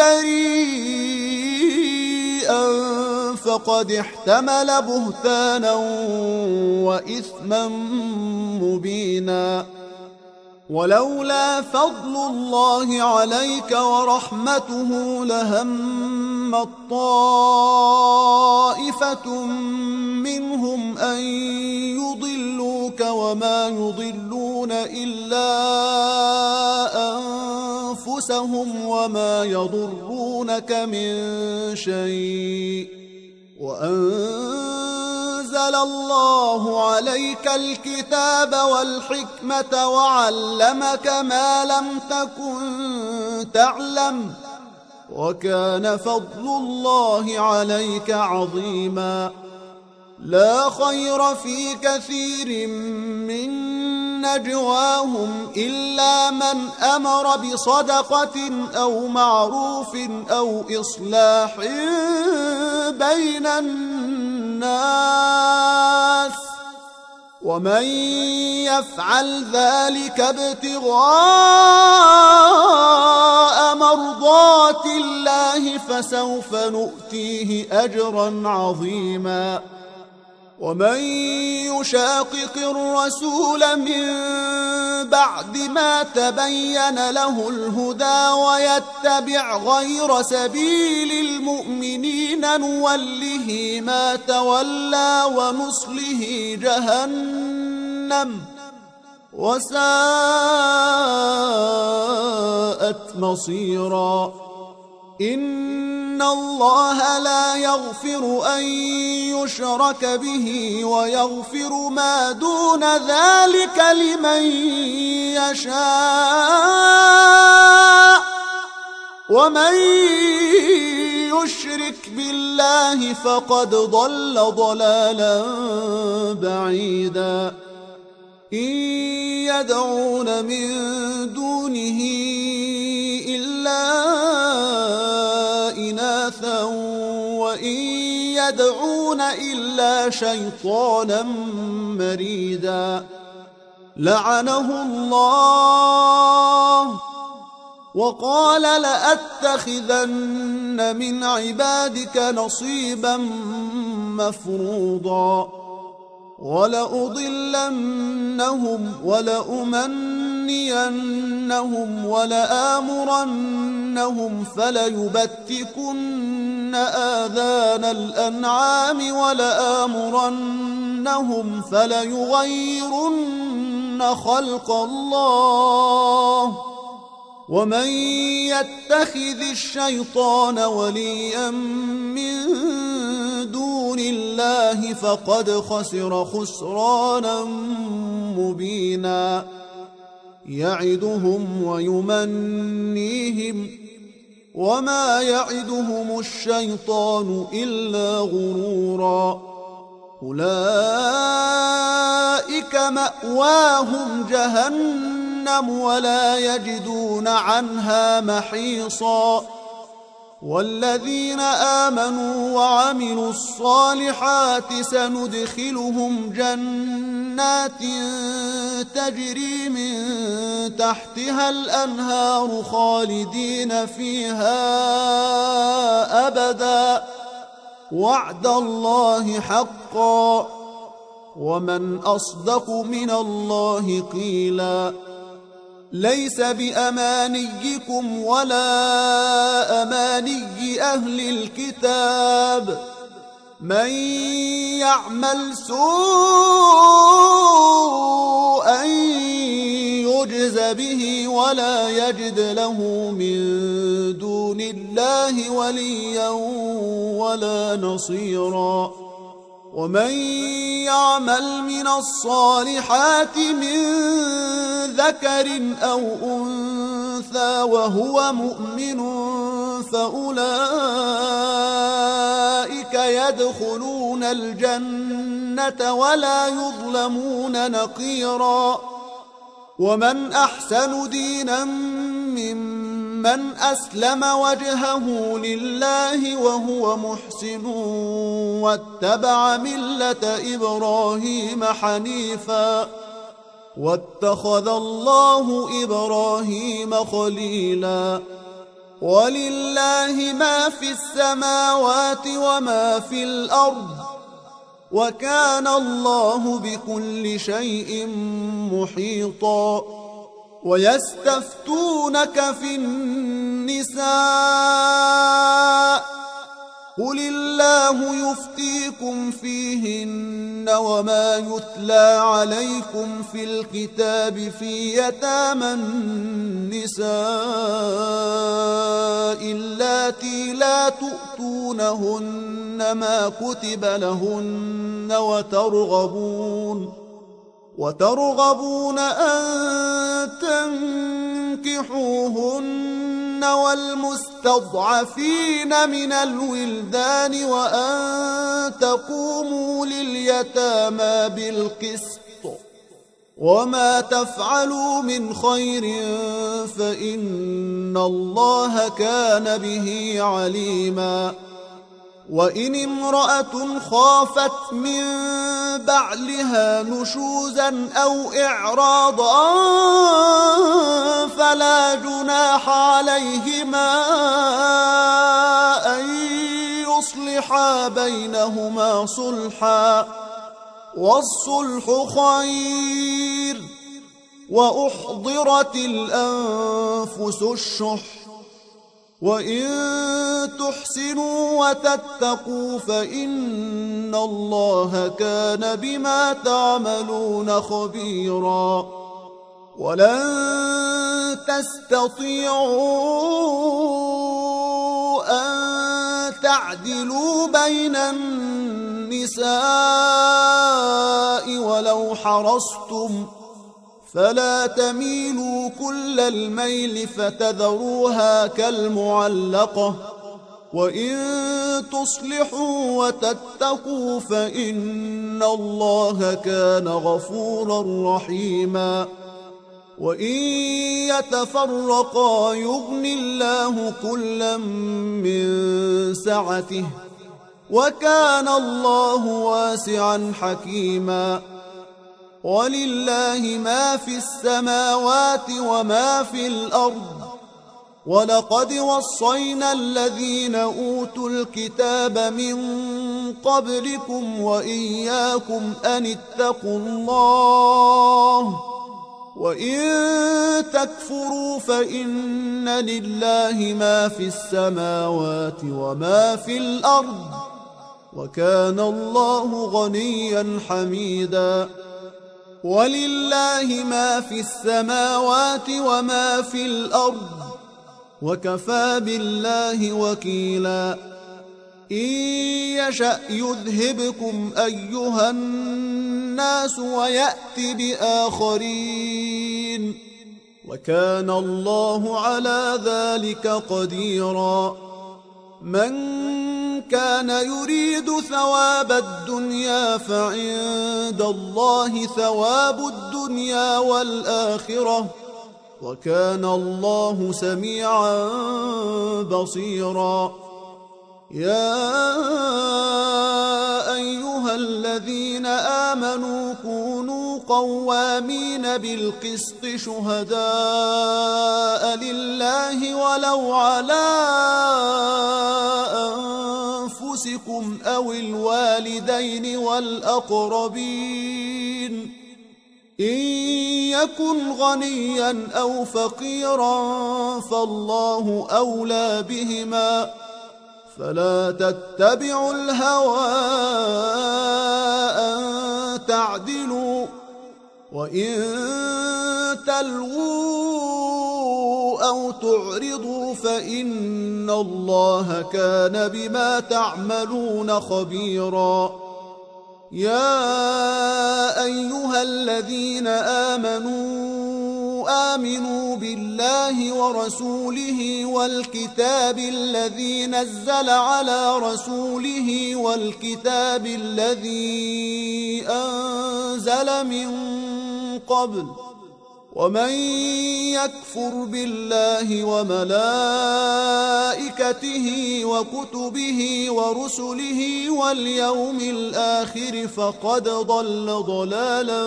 بريئا فقد احتمل بهتانا وإثما مبينا ولولا فضل الله عليك ورحمته لهمت طائفة منهم أن يضلوك وما يضلون إلا أنفسهم وما يضرونك من شيء وأنزل الله عليك الكتاب والحكمة وعلمك ما لم تكن تعلم وكان فضل الله عليك عظيما. لا خير في كثير من نجواهم إلا من أمر بصدقة أو معروف أو إصلاح بين الناس ومن يفعل ذلك ابتغاء مرضات الله فسوف نؤتيه أجرا عظيما. ومن يشاقق الرسول من بعد ما تبين له الهدى ويتبع غير سبيل المؤمنين نوله ما تولى ونصله جهنم وساءت مصيرا. إن الله لا يغفر أن يشرك به ويغفر ما دون ذلك لمن يشاء ومن يشرك بالله فقد ضل ضلالا بعيدا. إن يدعون من دونه إلا إناثا وإن يدعون إلا شيطانا مريدا. لعنه الله وقال لأتخذن من عبادك نصيبا مفروضا ولأضلنهم ولأمنينهم ولآمرنهم فليبتكن آذان الأنعام ولآمرنهم فليغيرن خلق الله ومن يتخذ الشيطان وليا من دون الله فقد خسر خسرانا مبينا. يعدهم ويمنيهم وما يعدهم الشيطان إلا غرورا. أولئك مأواهم جهنم ولا يجدون عنها محيصا. والذين آمنوا وعملوا الصالحات سندخلهم جنات تجري من تحتها الأنهار خالدين فيها أبدا وعد الله حقا ومن أصدق من الله قيلا. ليس بأمانيكم ولا أماني أهل الكتاب من يعمل سوءا يجز به ولا يجد له من دون الله وليا ولا نصيرا. ومن يعمل من الصالحات من ذكر أو أنثى وهو مؤمن فأولئك يدخلون الجنة ولا يظلمون نقيرا. ومن أحسن دينا ممن أسلم وجهه لله وهو محسن واتبع ملة إبراهيم حنيفا واتخذ الله إبراهيم خليلا. ولله ما في السماوات وما في الأرض وكان الله بكل شيء محيطا. ويستفتونك في النساء قل الله يفتيكم فيهن وما يتلى عليكم في الكتاب في يتامى النساء اللاتي لا تؤتونهن ما كتب لهن وترغبون وترغبون أن تنكحوهن والمستضعفين من الولدان وأن تقوموا لليتامى بالقسط وما تفعلوا من خير فإن الله كان به عليما وإن امرأة خافت من بعلها نشوزا أو إعراضا فلا جناح عليهما أن يصلحا بينهما صلحا والصلح خير وأحضرت الأنفس الشح وإن تحسنوا وتتقوا فإن الله كان بما تعملون خبيرا ولن تستطيعوا أن تعدلوا بين النساء ولو حرصتم فلا تميلوا كل الميل فتذروها كالمعلقة وإن تصلحوا وتتقوا فإن الله كان غفورا رحيما وإن يتفرقا يغن الله كلا من سعته وكان الله واسعا حكيما ولله ما في السماوات وما في الأرض ولقد وصينا الذين أوتوا الكتاب من قبلكم وإياكم أن اتقوا الله وإن تكفروا فإن لله ما في السماوات وما في الأرض وكان الله غنيا حميدا ولله ما في السماوات وما في الأرض وكفى بالله وكيلا إن يشأ يذهبكم أيها الناس ويأت بآخرين وكان الله على ذلك قديرا من كان يريد ثواب الدنيا فعند الله ثواب الدنيا والآخرة وكان الله سميعا بصيرا يا أيها الذين آمنوا كونوا قوامين بالقسط شهداء لله ولو على أنفسكم أو الوالدين والأقربين إن يكن غنيا أو فقيرا فالله أولى بهما فلا تتبعوا الهوى أن تعدلوا وإن تلووا أو تعرضوا فإن الله كان بما تعملون خبيرا يا أيها الذين آمنوا آمنوا بالله ورسوله والكتاب الذي نزل على رسوله والكتاب الذي أنزل من قبل ومن يكفر بالله وملائكته وكتبه ورسله واليوم الآخر فقد ضل ضلالا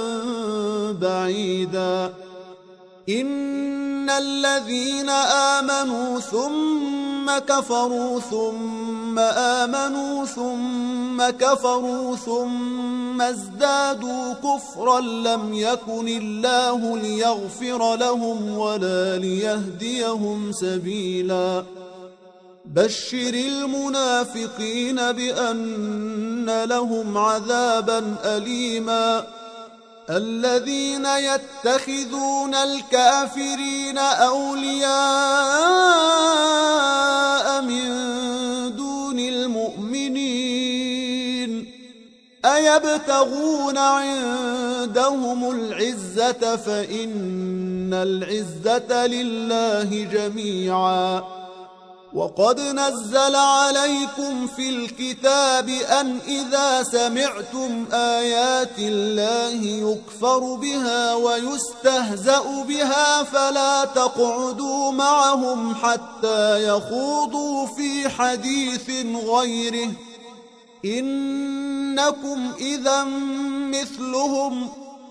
بعيدا إن الذين آمنوا ثم ثم كفروا ثم آمنوا ثم كفروا ثم ازدادوا كفرا لم يكن الله ليغفر لهم ولا ليهديهم سبيلا بشر المنافقين بأن لهم عذابا أليما الذين يتخذون الكافرين أولياء من دون المؤمنين أيبتغون عندهم العزة فإن العزة لله جميعا وقد نزل عليكم في الكتاب أن إذا سمعتم آيات الله يكفر بها ويستهزأ بها فلا تقعدوا معهم حتى يخوضوا في حديث غيره إنكم إذا مثلهم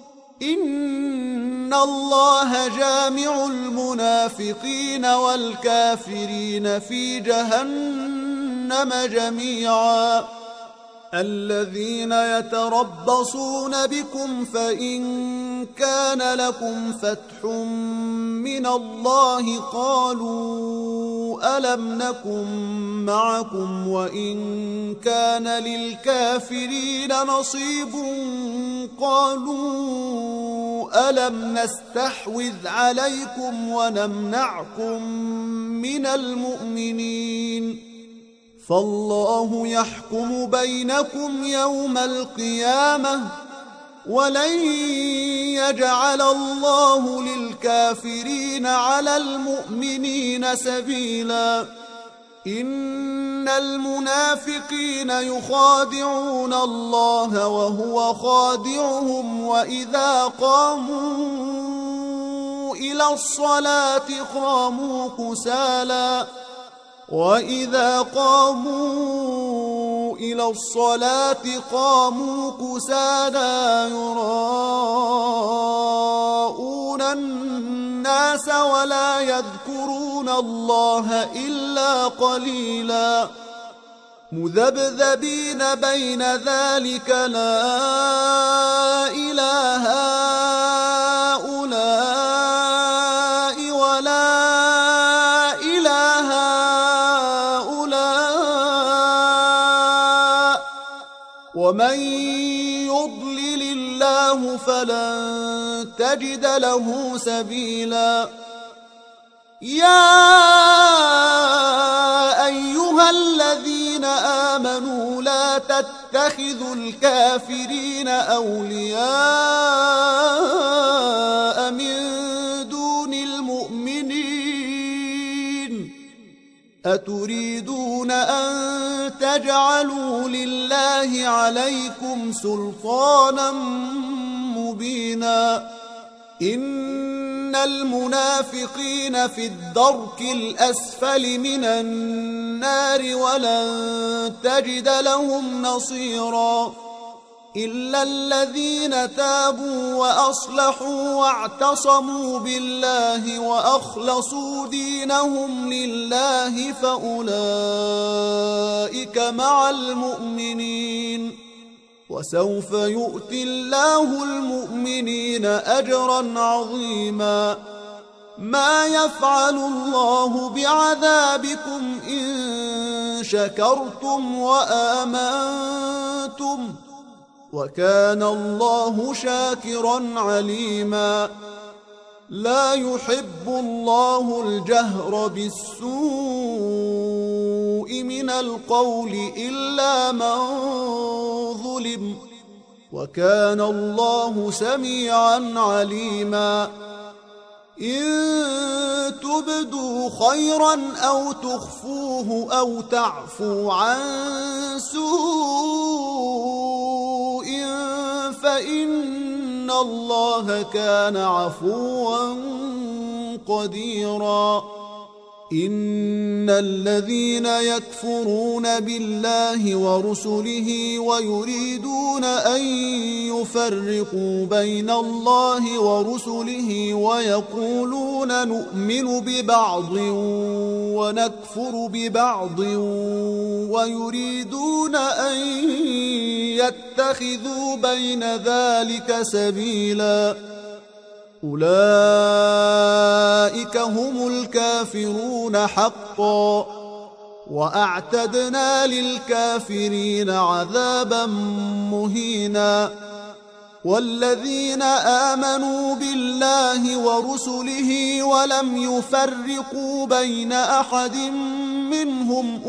إن الله جامع المنافقين والكافرين في جهنم جميعا الذين يتربصون بكم فإن كان لكم فتح من الله قالوا ألم نكن معكم وإن كان للكافرين نصيب قالوا ألم نستحوذ عليكم ونمنعكم من المؤمنين فالله يحكم بينكم يوم القيامة ولن يجعل الله للكافرين على المؤمنين سبيلا إن المنافقين يخادعون الله وهو خادعهم وإذا قاموا إلى الصلاة قاموا كسالى وإذا قاموا إلى الصلاة قاموا كسالى يراءون الناس ولا يذكرون الله إلا قليلا مذبذبين بين ذلك لا إله هؤلاء ولا إله هؤلاء ومن يضلل الله فلن تجد له سبيلا يا أيها الذين آمنوا لا تتخذوا الكافرين أولياء من دون المؤمنين أتريدون أن تجعلوا لله عليكم سلطانا مبينا إن المنافقين في الدرك الأسفل من النار ولن تجد لهم نصيرا إلا الذين تابوا وأصلحوا واعتصموا بالله وأخلصوا دينهم لله فأولئك مع المؤمنين وسوف يؤتي الله المؤمنين أجرا عظيما ما يفعل الله بعذابكم إن شكرتم وآمنتم وكان الله شاكرا عليما لا يحب الله الجهر بالسوء من القول إلا من ظلم وكان الله سميعا عليما إن تبدوا خيرا أو تخفوه أو تعفوا عن سوء فإن الله كان عفوا قديرا إن الذين يكفرون بالله ورسله ويريدون أن يفرقوا بين الله ورسله ويقولون نؤمن ببعض ونكفر ببعض ويريدون أن يتخذوا بين ذلك سبيلا أولئك هم الكافرون حقا وأعتدنا للكافرين عذابا مهينا والذين آمنوا بالله ورسله ولم يفرقوا بين أحد منهم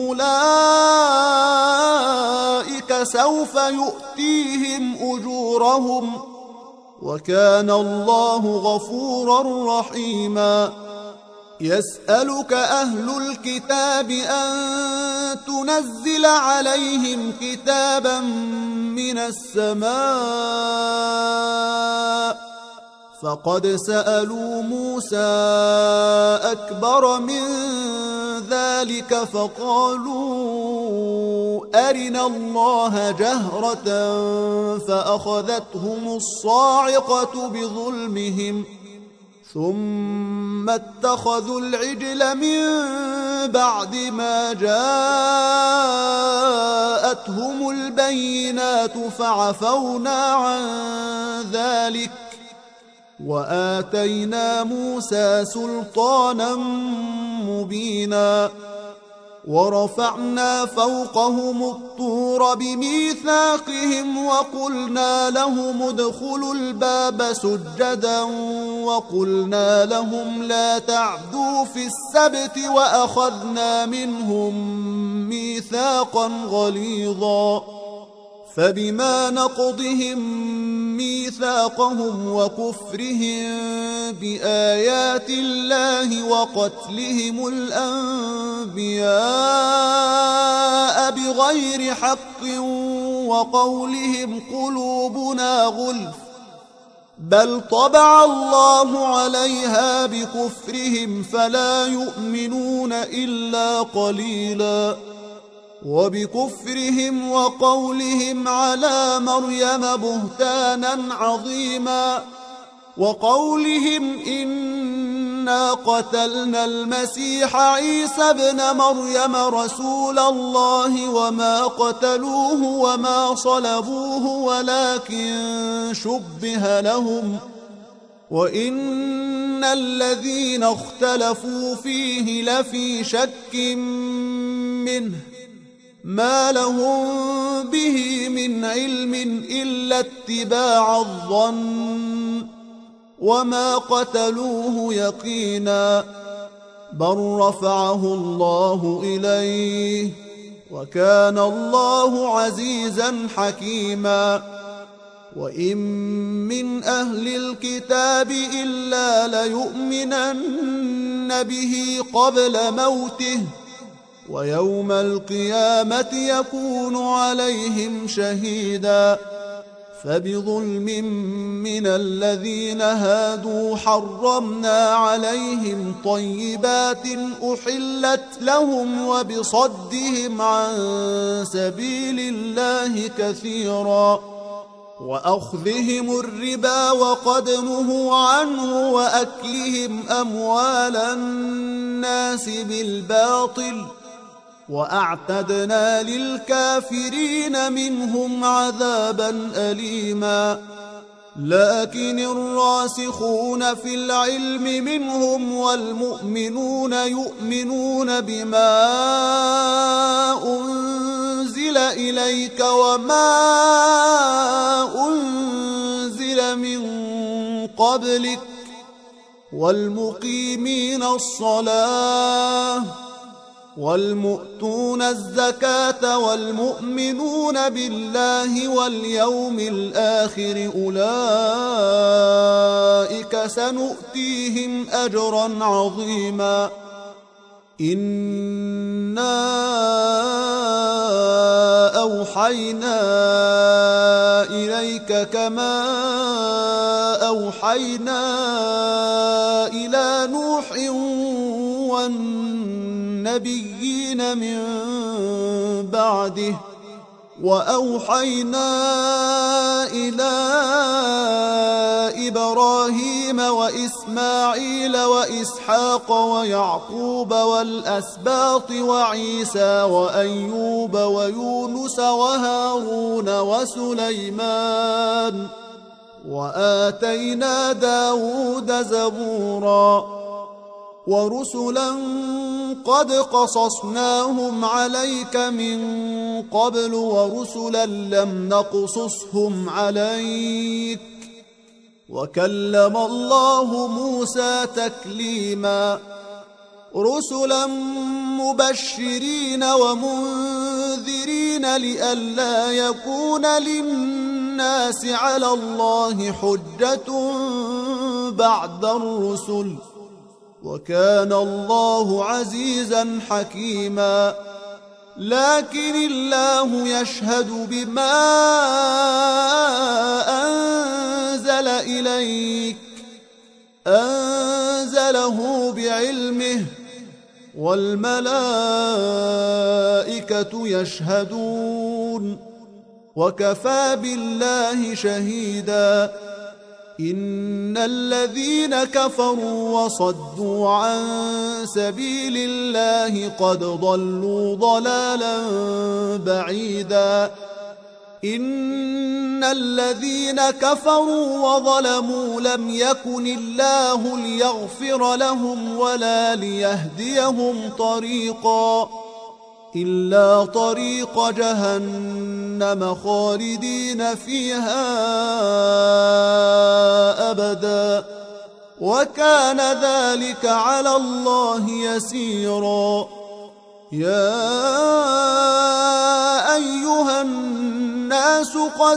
أولئك سوف يؤتيهم أجورهم وكان الله غفورا رحيما يسألك أهل الكتاب أن تنزل عليهم كتابا من السماء فقد سألوا موسى أكبر من ذلك فقالوا أرنا الله جهرة فأخذتهم الصاعقة بظلمهم ثم اتخذوا العجل من بعد ما جاءتهم البينات فعفونا عن ذلك وآتينا موسى سلطانا مبينا ورفعنا فوقهم الطور بميثاقهم وقلنا لهم ادخلوا الباب سجدا وقلنا لهم لا تعدوا في السبت وأخذنا منهم ميثاقا غليظا فبما نقضهم ميثاقهم وكفرهم بآيات الله وقتلهم الأنبياء بغير حق وقولهم قلوبنا غلف بل طبع الله عليها بكفرهم فلا يؤمنون إلا قليلا وبكفرهم وقولهم على مريم بهتانا عظيما وقولهم إنا قتلنا المسيح عيسى ابن مريم رسول الله وما قتلوه وما صلبوه ولكن شبه لهم وإن الذين اختلفوا فيه لفي شك منه ما لهم به من علم إلا اتباع الظن وما قتلوه يقينا بل رفعه الله إليه وكان الله عزيزا حكيما وإن من أهل الكتاب إلا ليؤمنن به قبل موته ويوم القيامة يكون عليهم شهيدا فبظلم من الذين هادوا حرمنا عليهم طيبات أحلت لهم وبصدهم عن سبيل الله كثيرا وأخذهم الربا وقد نهوا عنه وأكلهم أموال الناس بالباطل وأعتدنا للكافرين منهم عذابا أليما لكن الراسخون في العلم منهم والمؤمنون يؤمنون بما أنزل إليك وما أنزل من قبلك والمقيمين الصلاة والمؤتون الزكاة والمؤمنون بالله واليوم الآخر أولئك سنؤتيهم أجرا عظيما إنا أوحينا إليك كما أوحينا إلى نوح والنبيين من بعده. وأوحينا إلى إبراهيم وإسماعيل وإسحاق ويعقوب والأسباط وعيسى وأيوب ويونس وهارون وسليمان وآتينا داود زبورا ورسلا قد قصصناهم عليك من قبل ورسلا لم نقصصهم عليك وكلم الله موسى تكليما رسلا مبشرين ومنذرين لئلا يكون للناس على الله حجة بعد الرسل وكان الله عزيزا حكيما. لكن الله يشهد بما أنزل إليك أنزله بعلمه والملائكة يشهدون وكفى بالله شهيدا. إن الذين كفروا وصدوا عن سبيل الله قد ضلوا ضلالا بعيدا. إن الذين كفروا وظلموا لم يكن الله ليغفر لهم ولا ليهديهم طريقا إلا طريق جهنم خالدين فيها أبدا وكان ذلك على الله يسيرا. يا أيها الناس قد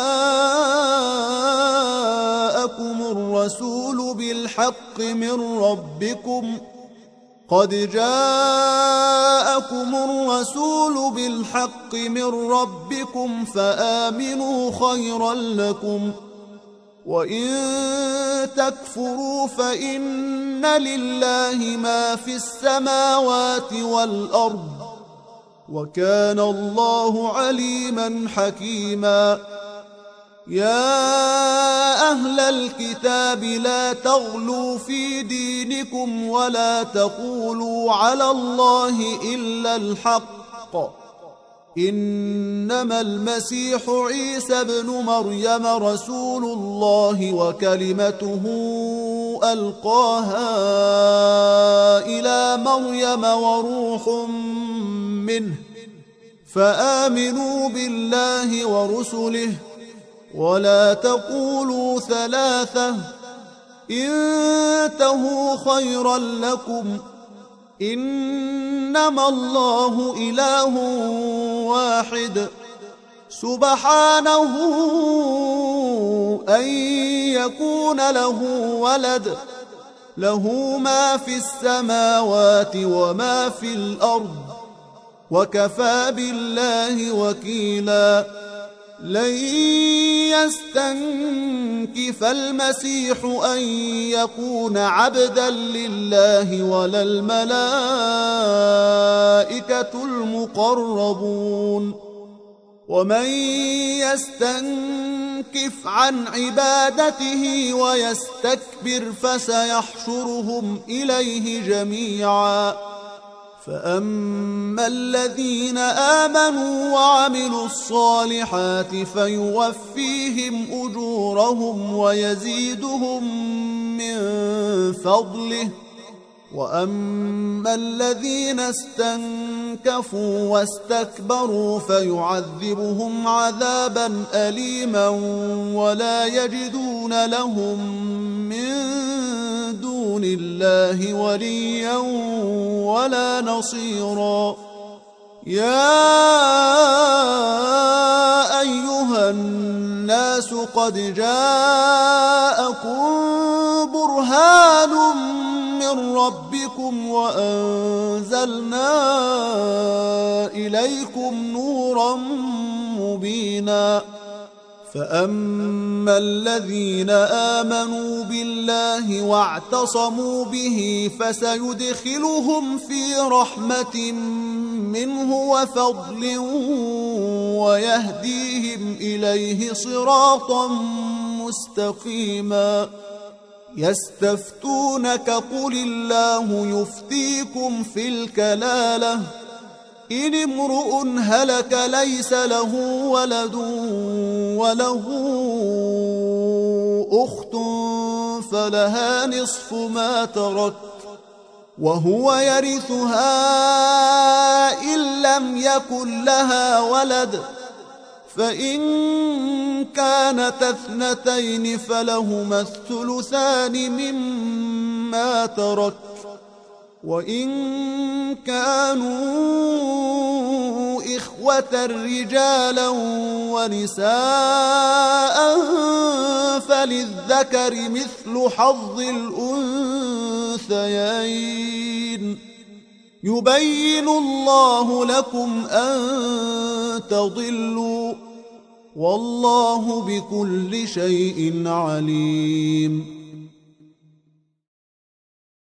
جاءكم الرسول بالحق من ربكم قد جاءكم الرسول بالحق من ربكم فآمنوا خيرا لكم وإن تكفروا فإن لله ما في السماوات والأرض وكان الله عليما حكيما. يا أهل الكتاب لا تغلوا في دينكم ولا تقولوا على الله إلا الحق إنما المسيح عيسى ابن مريم رسول الله وكلمته ألقاها إلى مريم وروح منه فآمنوا بالله ورسله ولا تقولوا ثلاثة انتهوا خيرا لكم إنما الله إله واحد سبحانه أن يكون له ولد له ما في السماوات وما في الأرض وكفى بالله وكيلا. لن يستنكف المسيح أن يكون عبدا لله ولا الملائكة المقربون ومن يستنكف عن عبادته ويستكبر فسيحشرهم إليه جميعا. فأما الذين آمنوا وعملوا الصالحات فيوفيهم أجورهم ويزيدهم من فضله وأما الذين استنكفوا واستكبروا فيعذبهم عذابا أليما ولا يجدون لهم من دون الله وليا ولا نصيرا. يا أيها الناس قد جاءكم برهان من ربكم وأنزلنا إليكم نورا مبينا فأما الذين آمنوا بالله واعتصموا به فسيدخلهم في رحمة منه وفضل ويهديهم إليه صراطا مستقيما. يستفتونك قل الله يفتيكم في الكلالة إن امرؤ هلك ليس له ولد وله أخت فلها نصف ما ترك وهو يرثها إن لم يكن لها ولد فإن كانت اثنتين فلهما الثلثان مما ترك وإن كانوا إخوة رجالا ونساء فللذكر مثل حظ الأنثيين يبين الله لكم أن تضلوا والله بكل شيء عليم.